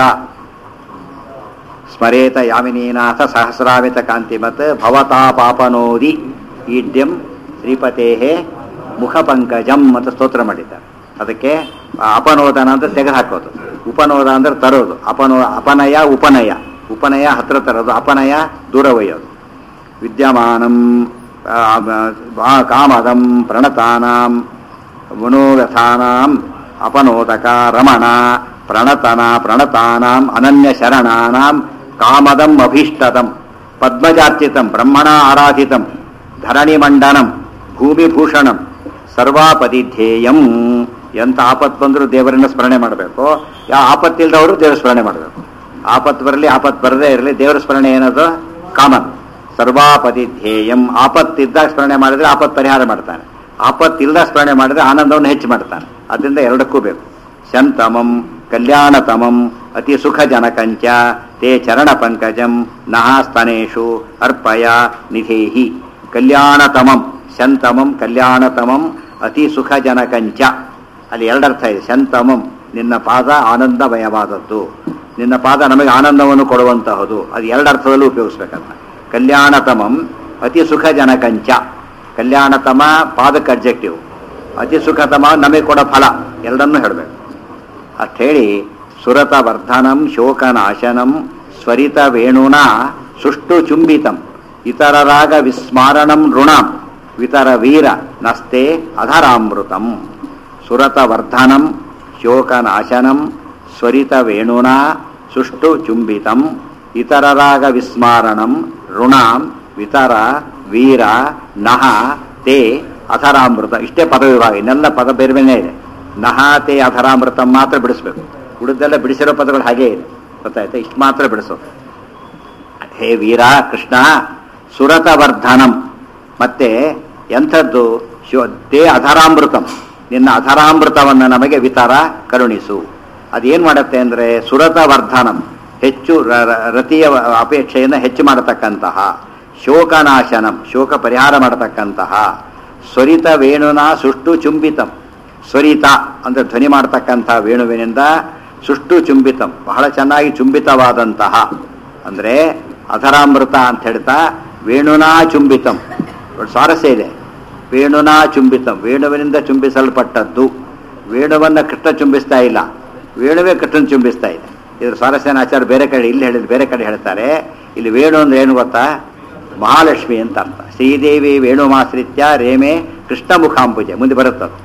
ಸ್ಮರೇತ ಯಾಮಿನೀನಾಥ ಸಹಸ್ರಾವಿತ ಕಾಂತಿಮತ್ ಭವತಾಪಾಪನೋದಿ ಈಡ್ಯಂ ಶ್ರೀಪತೇಹೇ ಮುಖಪಂಕಜಂ ಅಂತ ಸ್ತೋತ್ರ ಮಾಡಿದ್ದಾರೆ. ಅದಕ್ಕೆ ಅಪನೋದನ ಅಂತ ತೆಗೆದುಹಾಕೋದು, ಉಪನೋದ ಅಂದ್ರೆ ತರೋದು. ಅಪನಯ ಉಪನಯ, ಉಪನಯ ಹತ್ರ ತರೋದು, ಅಪನಯ ದೂರ ಒಯ್ಯೋದು. ವಿದ್ಯಮಾನಂ ಕಾಮದಂ ಪ್ರಣತಾನಾಂ ಮನೋವ್ಯಥಾನಾಂ ಅಪನೋದಕ ರಮಣ ಪ್ರಣತನ ಪ್ರಣತಾನಾಂ ಅನನ್ಯ ಶರಣಾನಾಂ ಕಾಮದಂ ಅಭೀಷ್ಟದಂ ಪದ್ಮಜಾರ್ಚಿತಂ ಬ್ರಹ್ಮಣ ಆರಾಧಿತಂ ಧರಣಿಮಂಡನಂ ಭೂಮಿಭೂಷಣಂ ಸರ್ವಾಪದಿಧ್ಯೇಯಂ. ಎಂಥ ಆಪತ್ತು ಬಂದರೂ ದೇವರನ್ನ ಸ್ಮರಣೆ ಮಾಡಬೇಕು. ಯಾವ ಆಪತ್ತಿಲ್ಲದವರು ದೇವರ ಸ್ಮರಣೆ ಮಾಡಬೇಕು. ಆಪತ್ತು ಬರಲಿ ಆಪತ್ತು ಬರದೇ ಇರಲಿ ದೇವರ ಸ್ಮರಣೆ ಏನದು ಕಾಮನ್. ಸರ್ವಾಪದಿಧ್ಯೇಯಂ. ಆಪತ್ತಿದ್ದಾಗ ಸ್ಮರಣೆ ಮಾಡಿದ್ರೆ ಆಪತ್ತು ಪರಿಹಾರ ಮಾಡ್ತಾನೆ, ಆಪತ್ತಿಲ್ಲದ ಸ್ಮರಣೆ ಮಾಡಿದ್ರೆ ಆನಂದವನ್ನು ಹೆಚ್ಚು ಮಾಡ್ತಾನೆ. ಅದರಿಂದ ಎರಡಕ್ಕೂ ಬೇಕು. ಶಂತಮಂ ಕಲ್ಯಾಣತಮಂ ಅತಿ ಸುಖ ಜನಕಂಚ ತೇ ಚರಣ ಪಂಕಜಂ ನಹ ಸ್ತನೇಶು ಅರ್ಪಯ ನಿಧೇಹಿ. ಕಲ್ಯಾಣತಮಂ ಶಂತಮಂ ಕಲ್ಯಾಣತಮಂ ಅತಿ ಸುಖ ಜನಕಂಚ. ಅಲ್ಲಿ ಎರಡರ್ಥ ಇದೆ. ಶಂತಮಂ ನಿನ್ನ ಪಾದ ಆನಂದಮಯವಾದದ್ದು, ನಿನ್ನ ಪಾದ ನಮಗೆ ಆನಂದವನ್ನು ಕೊಡುವಂತಹದು. ಅದು ಎರಡರ್ಥದಲ್ಲೂ ಉಪಯೋಗಿಸ್ಬೇಕಂತ. ಕಲ್ಯಾಣತಮಂ ಅತಿ ಸುಖ ಜನಕಂಚ. ಕಲ್ಯಾಣತಮ ಪಾದಕ್ಕೆ ಅಬ್ಜೆಕ್ಟಿವ್, ಅತಿ ಸುಖತಮ ನಮಗೆ ಕೊಡೋ ಫಲ, ಎರಡನ್ನೂ ಹೇಳಬೇಕು. ಅಷ್ಟು ಹೇಳಿ ಸುರತ ವರ್ಧನಂ ಶೋಕನಾಶನಂ ಸ್ವರಿತ ವೇಣುನಾ ಸುಷ್ಟು ಚುಂಬಿತಂ ಇತರರಾಗ ವಿಸ್ಮಾರಣಂ ಋಣಂ ವಿತರ ವೀರ ನಸ್ತೆ ಅಧರಾಮೃತಂ. ಸುರತ ವರ್ಧನಂ ಶೋಕನಾಶನಂ ಸ್ವರಿತ ವೇಣುನಾ ಸುಷ್ಟು ಚುಂಬಿತಂ ಇತರರಾಗ ವಿಸ್ಮಾರಣಂ ಋಣಾಂ ವಿತರ ವೀರ ನಹ ತೇ ಅಧರಾಮೃತ. ಇಷ್ಟೇ ಪದ ವಿಭಾಗ, ಇನ್ನೆಲ್ಲ ಪದ ಬೇರೆ ಬೇರೆ ಇದೆ. ನಹ ತೇ ಅಧರಾಮೃತ ಮಾತ್ರ ಬಿಡಿಸ್ಬೇಕು. ಉಳಿದೆಲ್ಲ ಬಿಡಿಸಿರೋ ಪದಗಳು ಹಾಗೇ ಇದೆ, ಗೊತ್ತಾಯ್ತಾ? ಇಷ್ಟು ಮಾತ್ರ ಬಿಡಿಸೋದು. ಹೇ ವೀರ ಕೃಷ್ಣ ಸುರತ ವರ್ಧನಂ. ಮತ್ತೆ ಎಂಥದ್ದು? ತೇ ಅಧರಾಮೃತಂ, ನಿನ್ನ ಅಧರಾಮೃತವನ್ನು ನಮಗೆ ವಿತರ ಕರುಣಿಸು. ಅದೇನು ಮಾಡುತ್ತೆ ಅಂದರೆ ಸುರತ ವರ್ಧನಂ, ಹೆಚ್ಚು ರತಿಯ ಅಪೇಕ್ಷೆಯನ್ನು ಹೆಚ್ಚು ಮಾಡತಕ್ಕಂತಹ. ಶೋಕನಾಶನಂ, ಶೋಕ ಪರಿಹಾರ ಮಾಡತಕ್ಕಂತಹ. ಸ್ವರಿತ ವೇಣುನ ಸುಷ್ಟು ಚುಂಬಿತಂ, ಸ್ವರಿತ ಅಂದರೆ ಧ್ವನಿ ಮಾಡತಕ್ಕಂಥ ವೇಣುವಿನಿಂದ ಸುಷ್ಟು ಚುಂಬಿತಂ, ಬಹಳ ಚೆನ್ನಾಗಿ ಚುಂಬಿತವಾದಂತಹ. ಅಂದರೆ ಅಧರಾಮೃತ ಅಂತ ಹೇಳ್ತಾ ವೇಣುನಾ ಚುಂಬಿತಂ. ಸ್ವಾರಸ್ಯ ಇದೆ. ವೇಣುನಾ ಚುಂಬಿತಂ, ವೇಣುವಿನಿಂದ ಚುಂಬಿಸಲ್ಪಟ್ಟದ್ದು. ವೇಣುವನ್ನು ಕೃಷ್ಣ ಚುಂಬಿಸ್ತಾ ಇಲ್ಲ, ವೇಣುವೇ ಕೃಷ್ಣನ್ ಚುಂಬಿಸ್ತಾ ಇದೆ. ಇದ್ರ ಸ್ವಾರಸ್ಯನ ಆಚಾರ್ಯ ಬೇರೆ ಕಡೆ ಇಲ್ಲಿ ಹೇಳಿದ್ರು, ಬೇರೆ ಕಡೆ ಹೇಳ್ತಾರೆ. ಇಲ್ಲಿ ವೇಣು ಅಂದ್ರೆ ಏನು ಗೊತ್ತಾ? ಮಹಾಲಕ್ಷ್ಮಿ ಅಂತ ಅರ್ಥ. ಶ್ರೀದೇವಿ ವೇಣುಮಾಶ್ರಿತ್ಯ ರೇಮೆ ಕೃಷ್ಣ ಮುಖಾಂಬುಜೆ ಮುಂದೆ ಬರುತ್ತದೆ.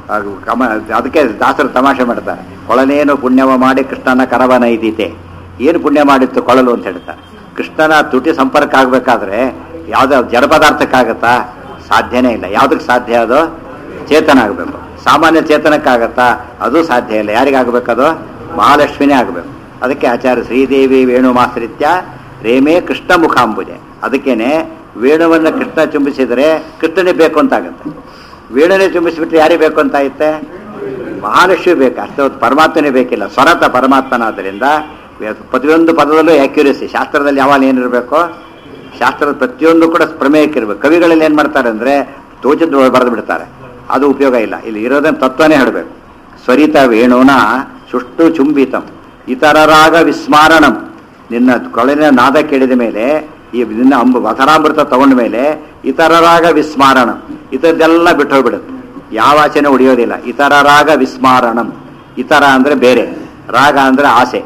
ಅದಕ್ಕೆ ದಾಸರು ತಮಾಷೆ ಮಾಡ್ತಾರೆ. ಕೊಳನೇನು ಪುಣ್ಯವ ಮಾಡಿ ಕೃಷ್ಣನ ಕರವನೈದಿತೆ. ಏನು ಪುಣ್ಯ ಮಾಡಿತ್ತು ಕೊಳಲು ಅಂತ ಹೇಳ್ತಾರೆ. ಕೃಷ್ಣನ ತುಟಿ ಸಂಪರ್ಕ ಆಗಬೇಕಾದ್ರೆ ಯಾವುದೋ ಜಡ ಪದಾರ್ಥಕ್ಕಾಗತ್ತಾ? ಸಾಧ್ಯನೇ ಇಲ್ಲ. ಯಾವುದಕ್ಕೆ ಸಾಧ್ಯ? ಅದು ಚೇತನ ಆಗಬೇಕು. ಸಾಮಾನ್ಯ ಚೇತನಕ್ಕಾಗತ್ತಾ? ಅದು ಸಾಧ್ಯ ಇಲ್ಲ. ಯಾರಿಗಾಗಬೇಕದು? ಮಹಾಲಕ್ಷ್ಮಿನೇ ಆಗಬೇಕು. ಅದಕ್ಕೆ ಆಚಾರ್ಯ ಶ್ರೀದೇವಿ ವೇಣುಮಾಶ್ರಿತ್ಯ ರೇಮೇ ಕೃಷ್ಣ ಮುಖಾಂಬುಜೆ. ಅದಕ್ಕೇನೆ ವೇಣುವನ್ನು ಕೃಷ್ಣ ಚುಂಬಿಸಿದರೆ ಕೃಷ್ಣನೇ ಬೇಕು ಅಂತಾಗತ್ತೆ. ವೇಣುನೇ ಚುಂಬಿಸಿಬಿಟ್ರೆ ಯಾರಿಗೆ ಬೇಕು ಅಂತ ಆಗುತ್ತೆ? ಮಹಾಲಕ್ಷ್ಮಿ ಬೇಕು. ಅಷ್ಟೇ ಹೊತ್ತು ಪರಮಾತ್ಮನೇ ಬೇಕಿಲ್ಲ. ಸ್ವರತ ಪರಮಾತ್ಮನಾದ್ದರಿಂದ ಪ್ರತಿಯೊಂದು ಪದದಲ್ಲೂ ಆಕ್ಯುರೇಸಿ. ಶಾಸ್ತ್ರದಲ್ಲಿ ಯಾವಾಗ ಏನಿರಬೇಕು? ಶಾಸ್ತ್ರದ ಪ್ರತಿಯೊಂದು ಕೂಡ ಪ್ರಮೇಯಕ್ಕಿರ್ಬೇಕು. ಕವಿಗಳಲ್ಲಿ ಏನು ಮಾಡ್ತಾರೆ ಅಂದರೆ ತೋಚಿದ್ದು ಬರೆದು ಬಿಡ್ತಾರೆ, ಅದು ಉಪಯೋಗ ಇಲ್ಲ. ಇಲ್ಲಿ ಇರೋದನ್ನು ತತ್ವನೇ ಹೇಳಬೇಕು. ಸ್ವರಿತ ವೇಣುನ ಸುಷ್ಟು ಚುಂಬಿತಂ ಇತರರಾಗ ವಿಸ್ಮಾರಣಂ. ನಿನ್ನ ಕೊಳಲಿನ ನಾದ ಕೇಳಿದ ಮೇಲೆ, ಈ ನಿನ್ನ ಅಧರಾಮೃತ ತಗೊಂಡ ಮೇಲೆ ಇತರರಾಗ ವಿಸ್ಮಾರಣಂ, ಇತರದ್ದೆಲ್ಲ ಬಿಟ್ಟು ಹೋಗ್ಬಿಡುತ್ತೆ. ಯಾವ ಆಚೆನೂ ಉಳಿಯೋದಿಲ್ಲ. ಇತರರಾಗ ವಿಸ್ಮಾರಣಂ. ಇತರ ಅಂದರೆ ಬೇರೆ, ರಾಗ ಅಂದರೆ ಆಸೆ,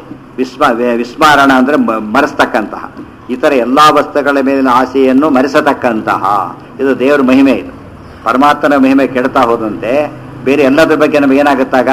ವಿಸ್ಮಾರಣ ಅಂದರೆ ಮರೆಸ್ತಕ್ಕಂತಹ. ಇತರ ಎಲ್ಲ ವಸ್ತುಗಳ ಮೇಲಿನ ಆಸೆಯನ್ನು ಮರೆಸತಕ್ಕಂತಹ. ಇದು ದೇವರ ಮಹಿಮೆ. ಇದು ಪರಮಾತ್ಮನ ಮಹಿಮೆ ಕೆಡ್ತಾ ಹೋದಂತೆ ಬೇರೆ ಎಲ್ಲದ್ರ ಬಗ್ಗೆ ನಮಗೇನಾಗುತ್ತಾಗ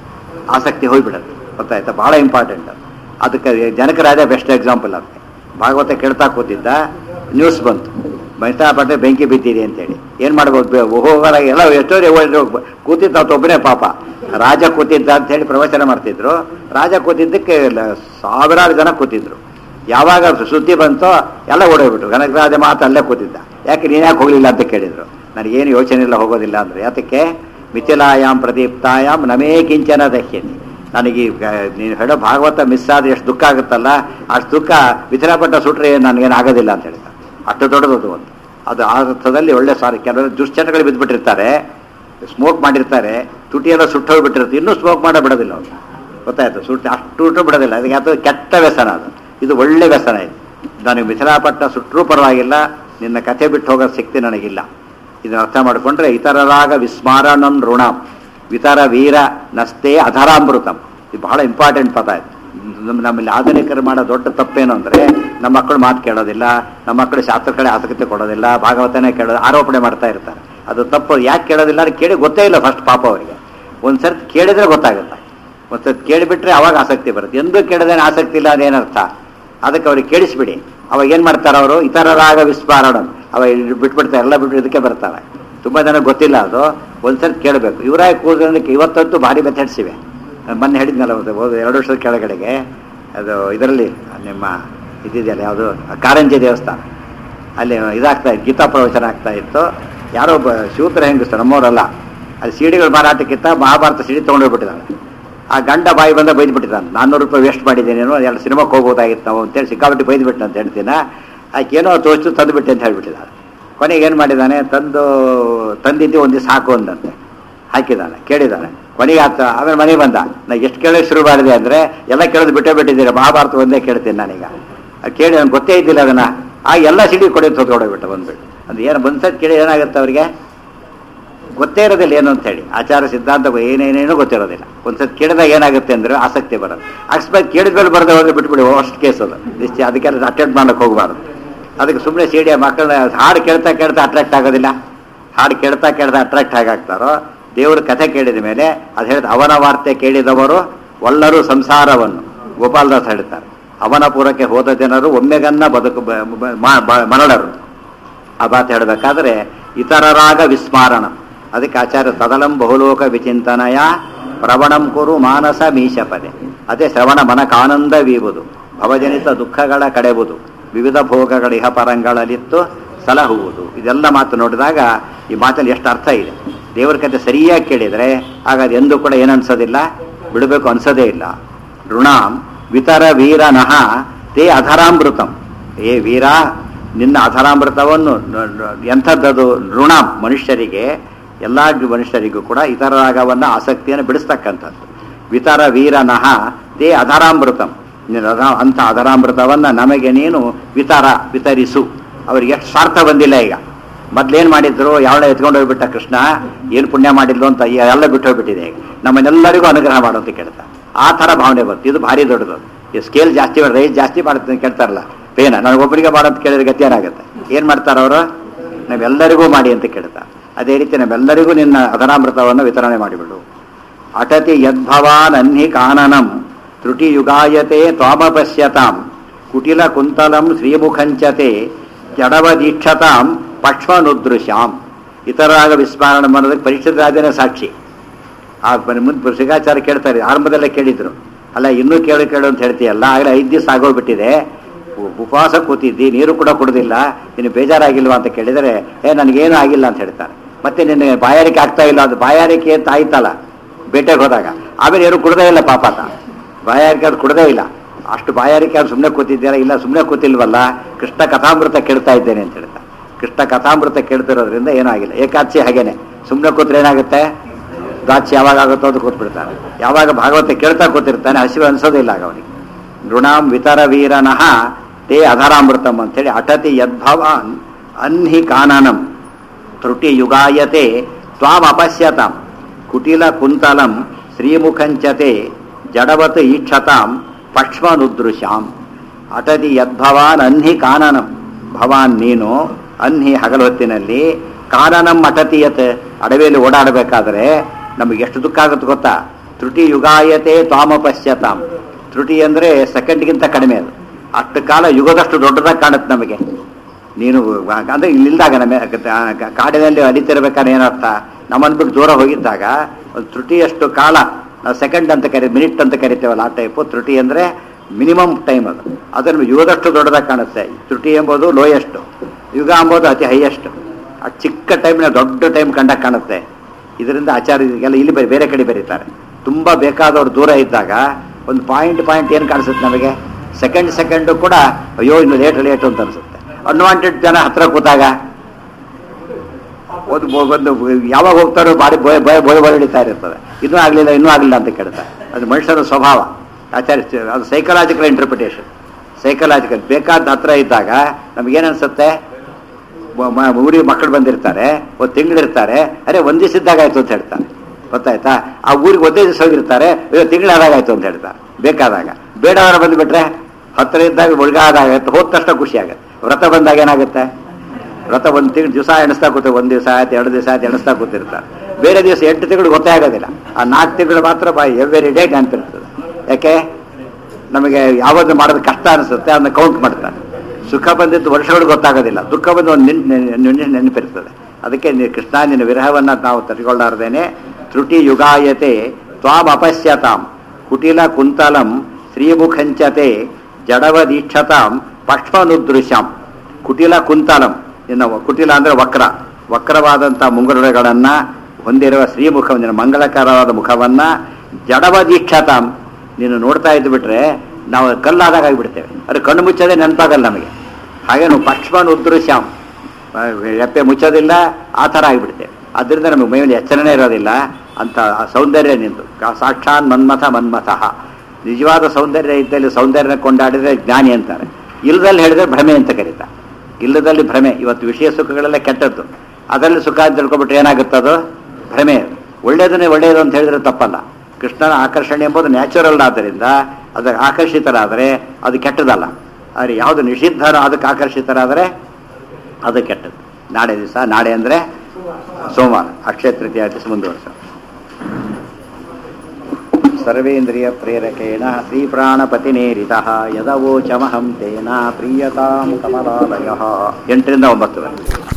ಆಸಕ್ತಿ ಹೋಗ್ಬಿಡುತ್ತೆ. ಗೊತ್ತಾಯ್ತಾ? ಬಹಳ ಇಂಪಾರ್ಟೆಂಟ್. ಅದಕ್ಕೆ ಜನಕರಾಜ ಬೆಸ್ಟ್ ಎಕ್ಸಾಂಪಲ್. ಅದಕ್ಕೆ ಭಾಗವತ ಕೇಳ್ತಾ ಕೂತಿದ್ದ, ನ್ಯೂಸ್ ಬಂತು ಮೈತಾಪಟ್ಟೆ ಬೆಂಕಿ ಬಿದ್ದಿದೆ ಅಂತೇಳಿ. ಏನು ಮಾಡ್ಬೋದು? ಹೋಗೋಲ್ಲ, ಎಲ್ಲ ಎಷ್ಟೋ ಕೂತಿದ್ದ ಒಬ್ಬನೇ ಪಾಪ. ರಾಜ ಕೂತಿದ್ದ ಅಂತ ಹೇಳಿ ಪ್ರವಚನ ಮಾಡ್ತಿದ್ರು. ರಾಜ ಕೂತಿದ್ದಕ್ಕೆ ಸಾವಿರಾರು ಜನ ಕೂತಿದ್ರು. ಯಾವಾಗ ಸುದ್ದಿ ಬಂತೋ ಎಲ್ಲ ಓಡೋಗ್ಬಿಟ್ರು. ಗಣಕರಾಜ ಮಾತ್ರ ಅಲ್ಲೇ ಕೂತಿದ್ದ. ಯಾಕೆ ನೀನು ಯಾಕೆ ಹೋಗಲಿಲ್ಲ ಅಂತ ಕೇಳಿದ್ರು. ನನಗೇನು ಯೋಚನೆ ಇಲ್ಲ, ಹೋಗೋದಿಲ್ಲ ಅಂದರೆ. ಅದಕ್ಕೆ ಮಿಥಿಲಾಯಾಮ್ ಪ್ರದೀಪ್ತಾಯಾಮ್ ನಮೇ ಕಿಂಚನ ದಹ್ಯತೆ. ನನಗೆ ನೀನು ಹೇಳೋ ಭಾಗವತ ಮಿಸ್ ಆದರೆ ಎಷ್ಟು ದುಃಖ ಆಗುತ್ತಲ್ಲ, ಅಷ್ಟು ದುಃಖ ಮಿಥಿಲಾಪಟ್ಟ ಸುಟ್ರೆ ನನಗೇನು ಆಗೋದಿಲ್ಲ ಅಂತ ಹೇಳ್ತಾರೆ. ಅಷ್ಟು ದೊಡ್ಡದು ಒಂದು. ಅದು ಆ ಅರ್ಥದಲ್ಲಿ ಒಳ್ಳೆ ಕೆಲವರು ದುಶ್ಚಟಗಳು ಬಿದ್ದುಬಿಟ್ಟಿರ್ತಾರೆ, ಸ್ಮೋಕ್ ಮಾಡಿರ್ತಾರೆ, ತುಟಿಯೆಲ್ಲ ಸುಟ್ಟೋಗ್ಬಿಟ್ಟಿರುತ್ತೆ, ಇನ್ನೂ ಸ್ಮೋಕ್ ಮಾಡೋ ಬಿಡೋದಿಲ್ಲ ಅವ್ರು. ಗೊತ್ತಾಯ್ತು? ಅಷ್ಟು ಬಿಡೋದಿಲ್ಲ. ಅದಕ್ಕೆ ಅದು ಕೆಟ್ಟ ವ್ಯಸನ. ಅದು ಇದು ಒಳ್ಳೆ ವ್ಯಸನ. ಇದು ನನಗೆ ಮಿಥಿಲಾಪಟ್ಟ ಸುಟ್ಟರೂ ಪರವಾಗಿಲ್ಲ, ನಿನ್ನ ಕಥೆ ಬಿಟ್ಟು ಹೋಗೋ ಶಕ್ತಿ ನನಗಿಲ್ಲ. ಇದನ್ನು ಅರ್ಥ ಮಾಡಿಕೊಂಡ್ರೆ ಇತರರಾಗ ವಿಸ್ಮಾರಣಂ ಋಣಂ ವಿತರ ವೀರ ನಸ್ತೆ ಅಧರಾಮೃತಂ. ಇದು ಬಹಳ ಇಂಪಾರ್ಟೆಂಟ್ ಪದ. ಇದು ನಮ್ಮಲ್ಲಿ ಆಧುನಿಕರು ಮಾಡೋ ದೊಡ್ಡ ತಪ್ಪೇನು ಅಂದರೆ, ನಮ್ಮ ಮಕ್ಕಳು ಮಾತು ಕೇಳೋದಿಲ್ಲ, ನಮ್ಮ ಮಕ್ಕಳು ಶಾಸ್ತ್ರ ಕಡೆ ಆಸಕ್ತಿ ಕೊಡೋದಿಲ್ಲ, ಭಾಗವತನೇ ಕೇಳೋದು, ಆರೋಪಣೆ ಮಾಡ್ತಾ ಇರ್ತಾರೆ. ಅದು ತಪ್ಪು. ಯಾಕೆ ಕೇಳೋದಿಲ್ಲ ಅಂತ ಕೇಳಿ ಗೊತ್ತೇ ಇಲ್ಲ ಫಸ್ಟ್ ಪಾಪ ಅವರಿಗೆ. ಒಂದು ಸರ್ತಿ ಕೇಳಿದ್ರೆ ಗೊತ್ತಾಗುತ್ತೆ. ಒಂದು ಸರ್ತಿ ಕೇಳಿಬಿಟ್ರೆ ಅವಾಗ ಆಸಕ್ತಿ ಬರುತ್ತೆ. ಎಂದೂ ಕೇಳಿದೇನೆ ಆಸಕ್ತಿ ಇಲ್ಲ ಅದೇನರ್ಥ? ಅದಕ್ಕೆ ಅವ್ರಿಗೆ ಕೇಳಿಸ್ಬಿಡಿ. ಅವಾಗ ಏನು ಮಾಡ್ತಾರೆ ಅವರು, ಇತರರಾಗ ವಿಸ್ಮಾರಣ ಅವ ಬಿಟ್ಬಿಡ್ತಾರೆ, ಎಲ್ಲ ಬಿಟ್ಟು ಇದಕ್ಕೆ ಬರ್ತಾರೆ. ತುಂಬ ಜನ ಗೊತ್ತಿಲ್ಲ ಅದು. ಒಂದ್ಸರ್ತಿ ಕೇಳಬೇಕು. ಇವರಾಗಿ ಕೂದಲಿಕ್ಕೆ ಇವತ್ತಂತೂ ಭಾರಿ ಮೆಥಡ್ಸ್ ಇವೆ. ಮೊನ್ನೆ ಹೇಳಿದ್ನಲ್ಲ ಒಂದು 2 ವರ್ಷದ ಕೆಳಗಡೆಗೆ ಅದು ಇದರಲ್ಲಿ ನಿಮ್ಮ ಇದಿದೆಯಲ್ಲ ಯಾವುದು ಕಾರಂಜಿ ದೇವಸ್ಥಾನ, ಅಲ್ಲಿ ಇದಾಗ್ತಾ ಇತ್ತು, ಗೀತಾ ಪ್ರವಚನ ಆಗ್ತಾ ಇತ್ತು. ಯಾರೋ ಒಬ್ಬ ಶೂದ್ರ ಹೆಂಗಸ್ತು, ನಮ್ಮವರಲ್ಲ, ಅಲ್ಲಿ ಸಿಡಿಗಳು ಮಾರಾಟಕ್ಕಿಂತ ಮಹಾಭಾರತ ಸಿಡಿ ತೊಗೊಂಡೋಗ್ಬಿಟ್ಟಿದ್ದಾನೆ. ಆ ಗಂಡ ಬಾಯಿ ಬಂದ ಬೈದ್ಬಿಟ್ಟಿದ್ದಾನೆ, 400 ರೂಪಾಯಿ ವೇಸ್ಟ್ ಮಾಡಿದ್ದೇನೇನೋ, ಎರಡು ಸಿನಿಮಾಕ್ಕೆ ಹೋಗ್ಬೋದಾಗಿತ್ತು ನಾವು ಅಂತೇಳಿ ಸಿಕ್ಕಾಬಿಟ್ಟು ಬೈದ್ಬಿಟ್ಟು ಅಂತ ಹೇಳ್ತೀನ. ಆಕೆನೋ ತೋರಿಸ್ತು ತಂದುಬಿಟ್ಟೆ ಅಂತ ಹೇಳ್ಬಿಟ್ಟಿದ್ದಾನೆ. ಕೊನೆಗೆ ಏನು ಮಾಡಿದ್ದಾನೆ, ತಂದಿದ್ದು ಒಂದು ದಿವಸ ಹಾಕು ಅಂದಂತೆ ಹಾಕಿದ್ದಾನೆ, ಕೇಳಿದ್ದಾನೆ. ಕೊನೆಗೆ ಆಮೇಲೆ ಮನೆಗೆ ಬಂದ. ನಾ ಎಷ್ಟು ಕೇಳೋಕೆ ಶುರು ಮಾಡಿದೆ ಅಂದರೆ ಎಲ್ಲ ಕೇಳೋದು ಬಿಟ್ಟಿದ್ದೀರಿ, ಮಹಾಭಾರತ ಒಂದೇ ಕೇಳ್ತೀನಿ ನಾನೀಗ. ಕೇಳಿ ನನಗೆ ಗೊತ್ತೇ ಇದ್ದಿಲ್ಲ ಅದನ್ನು. ಆ ಎಲ್ಲ ಸಿಡಿ ಕೊಡಿ ಅಂತ ಹೊತ್ಕೊಂಡೋಗ್ಬಿಟ್ಟು ಬಂದ್ಬಿಟ್ಟು. ಅದು ಏನು ಬಂದ್ಸತ್ ಕೇಳಿ ಏನಾಗುತ್ತೆ ಅವರಿಗೆ ಗೊತ್ತೇ ಇರೋದಿಲ್ಲ ಏನು ಅಂತೇಳಿ. ಆಚಾರ ಸಿದ್ಧಾಂತ ಏನೇನೇನೂ ಗೊತ್ತಿರೋದಿಲ್ಲ. ಒಂದ್ಸತಿ ಕೇಳಿದಾಗ ಏನಾಗುತ್ತೆ ಅಂದರೆ ಆಸಕ್ತಿ ಬರೋದು. ಅಕಸ್ಮಾತ್ ಕೇಳಿದ ಮೇಲೆ ಬರದೆ ಹೋದ್ರೆ ಬಿಟ್ಬಿಡಿ, ಅಷ್ಟು ಕೇಸ್ ಅದು ನಿಶ್ಚಯ. ಅದಕ್ಕೆಲ್ಲ ಅಟೆಂಡ್ ಮಾಡೋಕ್ಕೆ ಹೋಗಬಾರ್ದು. ಅದಕ್ಕೆ ಸುಮ್ಮನೆ ಸಿಡಿಯ ಮಕ್ಕಳನ್ನ ಹಾಡು ಕೇಳ್ತಾ ಅಟ್ರಾಕ್ಟ್ ಆಗೋದಿಲ್ಲ. ಹಾಡು ಕೇಳ್ತಾ ಅಟ್ರಾಕ್ಟ್ ಆಗಾಗ್ತಾರೋ. ದೇವ್ರ ಕಥೆ ಕೇಳಿದ ಮೇಲೆ ಅದು ಹೇಳಿದ ಅವನ ವಾರ್ತೆ ಕೇಳಿದವರು ಒಲ್ಲರೂ ಸಂಸಾರವನ್ನು, ಗೋಪಾಲದಾಸ್ ಹೇಳ್ತಾರೆ. ಅವನ ಪುರಕ್ಕೆ ಹೋದ ಜನರು ಒಮ್ಮೆಗನ್ನ ಬದುಕು ಮರಳರು. ಆ ಮಾತು ಹೇಳಬೇಕಾದ್ರೆ ಇತರರಾಗ ವಿಸ್ಮಾರಣ. ಅದಕ್ಕೆ ಆಚಾರ್ಯ ಸದಲಂ ಬಹುಲೋಕ ವಿಚಿಂತನಯ ಪ್ರವಣಂ ಕುರು ಮಾನಸ ಮೀಶಪದೆ. ಅದೇ ಶ್ರವಣ ಮನಕಾನಂದವೀವುದು, ಭವಜನಿತ ದುಃಖಗಳ ಕಡೆಬುದು, ವಿವಿಧ ಭೋಗಗಳ ಇಹಪರಂಗಳಲ್ಲಿತ್ತು ಸಲಹುವುದು. ಇದೆಲ್ಲ ಮಾತು ನೋಡಿದಾಗ ಈ ಮಾತಲ್ಲಿ ಎಷ್ಟು ಅರ್ಥ ಇದೆ. ದೇವರ ಕಥೆ ಸರಿಯಾಗಿ ಕೇಳಿದರೆ ಆಗ ಅದು ಎಂದೂ ಕೂಡ ಏನನ್ಸೋದಿಲ್ಲ, ಬಿಡಬೇಕು ಅನ್ಸೋದೇ ಇಲ್ಲ. ಋಣಾಂ ವಿತರ ವೀರನಃ ತೇ ಅಧರಾಮೃತಂ. ಏ ವೀರ, ನಿನ್ನ ಅಧರಾಮೃತವನ್ನು ಎಂಥದ್ದದು? ಋಣಾಂ ಮನುಷ್ಯರಿಗೆ, ಎಲ್ಲ ಮನುಷ್ಯರಿಗೂ ಕೂಡ ಇತರ ರಾಗವನ್ನು ಆಸಕ್ತಿಯನ್ನು ಬಿಡಿಸ್ತಕ್ಕಂಥದ್ದು. ವಿತರ ವೀರನಃ ತೇ ಅಧರಾಮೃತಂ. ಅಂಥ ಅಧರಾಮೃತವನ್ನು ನಮಗೆ ನೀನು ವಿತರಿಸು. ಅವ್ರಿಗೆ ಎಷ್ಟು ಸ್ವಾರ್ಥ ಬಂದಿಲ್ಲ. ಈಗ ಮೊದ್ಲೇನು ಮಾಡಿದ್ರು, ಯಾವಳ ಎತ್ಕೊಂಡು ಹೋಗ್ಬಿಟ್ಟ ಕೃಷ್ಣ, ಏನು ಪುಣ್ಯ ಮಾಡಿದ್ಲು ಅಂತ ಎಲ್ಲ ಬಿಟ್ಟು ಹೋಗ್ಬಿಟ್ಟಿದೆ. ಈಗ ನಮ್ಮನ್ನೆಲ್ಲರಿಗೂ ಅನುಗ್ರಹ ಮಾಡೋಂತ ಕೇಳ್ತಾ ಆ ಥರ ಭಾವನೆ ಬಂತು. ಇದು ಭಾರಿ ದೊಡ್ಡದು. ಈ ಸ್ಕೇಲ್ ಜಾಸ್ತಿ ಮಾಡಿ ರೈಸ್ ಜಾಸ್ತಿ ಮಾಡುತ್ತೆ ಅಂತ ಕೇಳ್ತಾರಲ್ಲ, ಪೇನ ನನಗೊಬ್ಬರಿಗೆ ಮಾಡೋಂತ ಕೇಳಿದ್ರೆ ಗತಿ ಏನಾಗುತ್ತೆ? ಏನು ಮಾಡ್ತಾರೆ ಅವರು? ನಾವೆಲ್ಲರಿಗೂ ಮಾಡಿ ಅಂತ ಕೇಳ್ತಾರೆ. ಅದೇ ರೀತಿ ನಾವೆಲ್ಲರಿಗೂ ನಿನ್ನ ಅಧರಾಮೃತವನ್ನು ವಿತರಣೆ ಮಾಡಿಬಿಡು. ಅಟತಿ ಯದ್ಭವಾನ್ ಅನ್ಹಿ ಕಾನನಂ ತ್ರುಟಿಯುಗಾಯತೆ ತ್ವಾಮಪಶ್ಯತಾಂ ಕುಟಿಲ ಕುಂತಲಂ ಶ್ರೀಮುಖಂಚತೆ ಜಡವದೀಕ್ಷತಾಂ ಪಕ್ಷ್ಮನುದೃಶ್ಯಾಂ. ಇತರಾಗ ವಿಸ್ಮರಣ ಅನ್ನೋದಕ್ಕೆ ಪರೀಕ್ಷಿತ ರಾಜನೇ ಸಾಕ್ಷಿ. ಆ ಮುಂದೆ ಸಿಗಾಚಾರ ಕೇಳ್ತಾರೆ, ಆರಂಭದಲ್ಲೇ ಕೇಳಿದ್ರು. ಅಲ್ಲ ಇನ್ನೂ ಕೇಳು ಅಂತ ಹೇಳ್ತೀಯಲ್ಲ, ಆಗಲೇ 5 ದಿವಸ ಆಗೋಗ್ಬಿಟ್ಟಿದೆ, ಉಪವಾಸ ಕೂತಿದ್ದಿ, ನೀರು ಕೂಡ ಕುಡ್ದಿಲ್ಲ, ನಿನ್ನ ಬೇಜಾರಾಗಿಲ್ವಾ ಅಂತ ಕೇಳಿದರೆ ನನಗೇನು ಆಗಿಲ್ಲ ಅಂತ ಹೇಳ್ತಾರೆ. ಮತ್ತೆ ನಿನ್ನ ಬಾಯಾರಿಕೆ ಆಗ್ತಾ ಇಲ್ಲ, ಅದು ಬಾಯಾರಿಕೆ ಅಂತ ಆಯ್ತಲ್ಲ ಬೇಟೆಗೆ ಹೋದಾಗ. ಆಮೇಲೆ ಏನು ಕುಡ್ದೇ ಇಲ್ಲ ಪಾಪಾತ, ಬಾಯಾರಿಕೆ ಅದು ಕುಡ್ದೇ ಇಲ್ಲ. ಅಷ್ಟು ಬಾಯಾರಿಕೆ ಅದು ಸುಮ್ಮನೆ ಕೂತಿದ್ದೀರಾ? ಇಲ್ಲ ಸುಮ್ಮನೆ ಕೂತಿಲ್ವಲ್ಲ, ಕೃಷ್ಣ ಕಥಾಮೃತ ಕೇಳ್ತಾ ಇದ್ದೇನೆ ಅಂತ ಹೇಳ್ತಾರೆ. ಕೃಷ್ಣ ಕಥಾಮೃತ ಕೇಳ್ತಿರೋದ್ರಿಂದ ಏನೂ ಆಗಿಲ್ಲ. ಏಕಾದಶಿ ಹಾಗೇನೆ, ಸುಮ್ಮನೆ ಕೂತ್ರೆ ಏನಾಗುತ್ತೆ? ದ್ರಾಕ್ಷಿ ಯಾವಾಗ ಆಗುತ್ತೋ ಅದು ಕೂತ್ಬಿಡ್ತಾನೆ. ಯಾವಾಗ ಭಾಗವತ ಕೇಳ್ತಾ ಕೂತಿರ್ತಾನೆ ಹಸಿವು ಅನ್ಸೋದಿಲ್ಲ ಆಗ ಅವನಿಗೆ. ಋಣಾಂ ವಿತರ ವೀರನಃ ತೇ ಅಧರಾಮೃತಂ ಅಂಥೇಳಿ ಅಟತಿ ಯದ್ಭವಾನ್ ಅನ್ಹಿ ಕಾನನಂ ತ್ರುಟಿ ಯುಗಾಯತೆ ತ್ವಾಂ ಅಪಶ್ಯತಾಂ ಕುಟಿಲ ಕುಂತಲಂ ಶ್ರೀಮುಖಂಚತೆ ಜಡವತ್ ಈಕ್ಷತಾಂ ಪಕ್ಷ್ಮನುದೃಶ್ಯಾಂ. ಅಟತಿ ಯದ್ಭವಾನ್ ಅನ್ಹಿ ಕಾನನಂ, ಭವಾನ್ ನೀನು, ಅನ್ಹಿ ಹಗಲು ಹೊತ್ತಿನಲ್ಲಿ, ಕಾನನಂ ಅಟತಿಯತ್ ಅಡವಿಯಲ್ಲಿ ಓಡಾಡಬೇಕಾದ್ರೆ ನಮಗೆ ಎಷ್ಟು ದುಃಖ ಆಗುತ್ತೆ ಗೊತ್ತಾ? ತ್ರುಟಿ ಯುಗಾಯತೆ ತ್ವಾಮಪಶ್ಯತಾಂ. ತ್ರುಟಿ ಅಂದರೆ ಸೆಕೆಂಡ್ಗಿಂತ ಕಡಿಮೆ, ಅದು ಅಷ್ಟು ಕಾಲ ಯುಗದಷ್ಟು ದೊಡ್ಡದಾಗಿ ಕಾಣುತ್ತೆ ನಮಗೆ. ನೀನು ಅಂದರೆ ಇಲ್ಲಿಲ್ದಾಗ ನಮ್ಮ ಕಾಡಿನಲ್ಲಿ ಅಲಿತಿರ್ಬೇಕಾದ್ರೆ ಏನರ್ಥ? ನಮ್ಮನ್ನು ಬಿಟ್ಟು ದೂರ ಹೋಗಿದ್ದಾಗ ಒಂದು ತ್ರುಟಿಯಷ್ಟು ಕಾಲ, ನಾವು ಸೆಕೆಂಡ್ ಅಂತ ಮಿನಿಟ್ ಅಂತ ಕರಿತೇವಲ್ಲ, ಆ ಟೈಪು ತ್ರುಟಿ ಅಂದರೆ ಮಿನಿಮಮ್ ಟೈಮ್. ಅದನ್ನು ಯುಗದಷ್ಟು ದೊಡ್ಡದಾಗಿ ಕಾಣುತ್ತೆ. ತ್ರುಟಿ ಎಂಬುದು ಲೋಯೆಸ್ಟು, ಯುಗ ಎಂಬುದು ಅತಿ ಹೈಯೆಸ್ಟ್. ಆ ಚಿಕ್ಕ ಟೈಮ್ನ ದೊಡ್ಡ ಟೈಮ್ ಕಂಡಾಗ ಕಾಣುತ್ತೆ. ಇದರಿಂದ ಆಚಾರ್ಯರಿಗೆಲ್ಲ ಇಲ್ಲಿ ಬೇರೆ ಕಡೆ ಬರೀತಾರೆ. ತುಂಬ ಬೇಕಾದವ್ರು ದೂರ ಇದ್ದಾಗ ಒಂದು ಪಾಯಿಂಟ್ ಏನು ಕಾಣಿಸುತ್ತೆ ನಮಗೆ? ಸೆಕೆಂಡು ಕೂಡ ಅಯ್ಯೋ ಇನ್ನು ಲೇಟು ಅಂತ ಅನಿಸುತ್ತೆ. ಅನ್ವಾಂಟೆಡ್ ಜನ ಹತ್ರ ಕೂತಾಗ ಒಂದು ಯಾವಾಗ ಹೋಗ್ತಾರೋ ಭಾರಿ ಭಯ ಹಿಡಿತಾ ಇರ್ತದೆ. ಇನ್ನೂ ಆಗಲಿಲ್ಲ ಅಂತ ಕೇಳ್ತಾರೆ. ಅದು ಮನುಷ್ಯನ ಸ್ವಭಾವ. ಆಚಾರ್ಯ ಅದು ಸೈಕಲಾಜಿಕಲ್ ಇಂಟರ್ಪ್ರಿಟೇಷನ್. ಸೈಕಲಾಜಿಕಲ್ ಬೇಕಾದ ಹತ್ರ ಇದ್ದಾಗ ನಮಗೇನು ಅನಿಸುತ್ತೆ? ಊರಿಗೆ ಮಕ್ಕಳು ಬಂದಿರ್ತಾರೆ, ಒಂದು ತಿಂಗಳಿರ್ತಾರೆ, ಅರೆ ಒಂದು ದಿವಸ ಇದ್ದಾಗಾಯ್ತು ಅಂತ ಹೇಳ್ತಾರೆ. ಗೊತ್ತಾಯ್ತಾ? ಆ ಊರಿಗೆ ಒಂದೇ ದಿವಸ ಹೋಗಿರ್ತಾರೆ, ತಿಂಗಳಾದಾಗಾಯ್ತು ಅಂತ ಹೇಳ್ತಾರೆ. ಬೇಕಾದಾಗ ಬೇಡವರ ಬಂದುಬಿಟ್ರೆ ಹತ್ತಿರ ಇದ್ದಾಗ ಮುಳುಗಾದಾಗತ್ತೆ, ಹೋದ ತಕ್ಷಣ ಖುಷಿ ಆಗುತ್ತೆ. ವ್ರತ ಬಂದಾಗ ಏನಾಗುತ್ತೆ? ವ್ರತ ಒಂದು ತಿಂಗಳು ದಿವಸ ಎಣಿಸ್ತಾ ಕೂತಾರೆ, 1 ದಿವಸ ಆಯ್ತು 2 ದಿವಸ ಆಯ್ತು ಎಣಿಸ್ತಾ ಕೂತಿರ್ತಾರೆ. ಬೇರೆ ದಿವಸ 8 ತಿಂಗಳು ಗೊತ್ತೇ ಆಗೋದಿಲ್ಲ. ಆ 4 ತಿಂಗಳು ಮಾತ್ರ ಎವ್ರಿ ಡೇ ನೆನಪಿರ್ತದೆ. ಯಾಕೆ ನಮಗೆ ಯಾವುದು ಮಾಡೋದು ಕಷ್ಟ ಅನಿಸುತ್ತೆ ಅದನ್ನ ಕೌಂಟ್ ಮಾಡ್ತಾರೆ. ಸುಖ ಬಂದಿದ್ದು ವರ್ಷಗಳು ಗೊತ್ತಾಗೋದಿಲ್ಲ, ದುಃಖ ಬಂದು ಒಂದು ನೆನಪಿರ್ತದೆ. ಅದಕ್ಕೆ ಕೃಷ್ಣ ನಿನ್ನ ವಿರಹವನ್ನು ನಾವು ತಡೆಗೊಳ್ಳಾರ್ದೇನೆ ತ್ರುಟಿ ಯುಗಾಯತೆ ತ್ವಾಂ ಅಪಶ್ಯತಾಂ ಕುಟಿಲ ಕುಂತಲಂ ಶ್ರೀಮುಖಂಚತೆ ಜಡವದೀಕ್ಷತಾಂ ಪಕ್ಷ್ಮನುದೃಶ್ಯಾಂ. ಕುಟಿಲ ಕುಂತಲಂ, ಇನ್ನು ಕುಟಿಲ ಅಂದರೆ ವಕ್ರವಾದಂಥ ಮುಂಗುರುಗಳನ್ನು ಹೊಂದಿರುವ ಶ್ರೀಮುಖ, ನಿನ್ನ ಮಂಗಳಕರವಾದ ಮುಖವನ್ನು ಜಡವದೀಕ್ಷತಾಂ, ನೀನು ನೋಡ್ತಾ ಇದ್ದು ಬಿಟ್ರೆ ನಾವು ಕಲ್ಲಾದಾಗ ಆಗಿಬಿಡ್ತೇವೆ. ಅದು ಕಣ್ಣು ಮುಚ್ಚೋದೇ ನೆನಪಾಗಲ್ಲ ನಮಗೆ. ಹಾಗೆ ನಾವು ಪಕ್ಷ್ಮನ್ ಉದೃಶ್ಯಾಂ, ಎಪ್ಪೆ ಮುಚ್ಚೋದಿಲ್ಲ, ಆ ಥರ ಆಗಿಬಿಡ್ತೇವೆ. ಅದರಿಂದ ನಮಗೆ ಮೈಯಲ್ಲಿ ಎಚ್ಚರನೇ ಇರೋದಿಲ್ಲ. ಅಂತ ಸೌಂದರ್ಯ ನಿಂದು ಸಾಕ್ಷಾತ್ ಮನ್ಮಥಃ. ನಿಜವಾದ ಸೌಂದರ್ಯ ಇದ್ದಲ್ಲಿ ಸೌಂದರ್ಯ ಕೊಂಡಾಡಿದರೆ ಜ್ಞಾನಿ ಅಂತಾರೆ. ಇಲ್ಲದಲ್ಲಿ ಹೇಳಿದ್ರೆ ಭ್ರಮೆ ಅಂತ ಕರೀತಾರೆ. ಇಲ್ಲದಲ್ಲಿ ಭ್ರಮೆ. ಇವತ್ತು ವಿಷಯ ಸುಖಗಳೆಲ್ಲ ಕೆಟ್ಟದ್ದು, ಅದರಲ್ಲಿ ಸುಖ ಅಂತ ತಿಳ್ಕೊಬಿಟ್ರೆ ಏನಾಗುತ್ತದು? ಭ್ರಮೆ. ಒಳ್ಳೆಯದನ್ನೇ ಒಳ್ಳೆಯದು ಅಂತ ಹೇಳಿದ್ರೆ ತಪ್ಪಲ್ಲ. ಕೃಷ್ಣನ ಆಕರ್ಷಣೆ ಎಂಬುದು ನ್ಯಾಚುರಲ್ ಆದ್ದರಿಂದ ಅದಕ್ಕೆ ಆಕರ್ಷಿತರಾದರೆ ಅದು ಕೆಟ್ಟದಲ್ಲ. ಆದರೆ ಯಾವುದು ನಿಷಿದ್ಧರ ಅದಕ್ಕೆ ಆಕರ್ಷಿತರಾದರೆ ಅದು ಕೆಟ್ಟದ್ದು. ನಾಳೆ ದಿವಸ, ನಾಳೆ ಅಂದರೆ ಸೋಮವಾರ, ಅಕ್ಷಯ ತೃತೀಯ ದಿವಸ ಮುಂದುವರೆಸ. ಸರ್ವೇಂದ್ರಿಯ ಪ್ರೇರಕೇಣ ಶ್ರೀಪ್ರಾಣಪತಿನೇರಿತಃ ಯದವೋಚಮಹಂ ತೇನ ಪ್ರೀಯತಾಂ ಕಮಲಾಲಯಃ. 8 ರಿಂದ 9.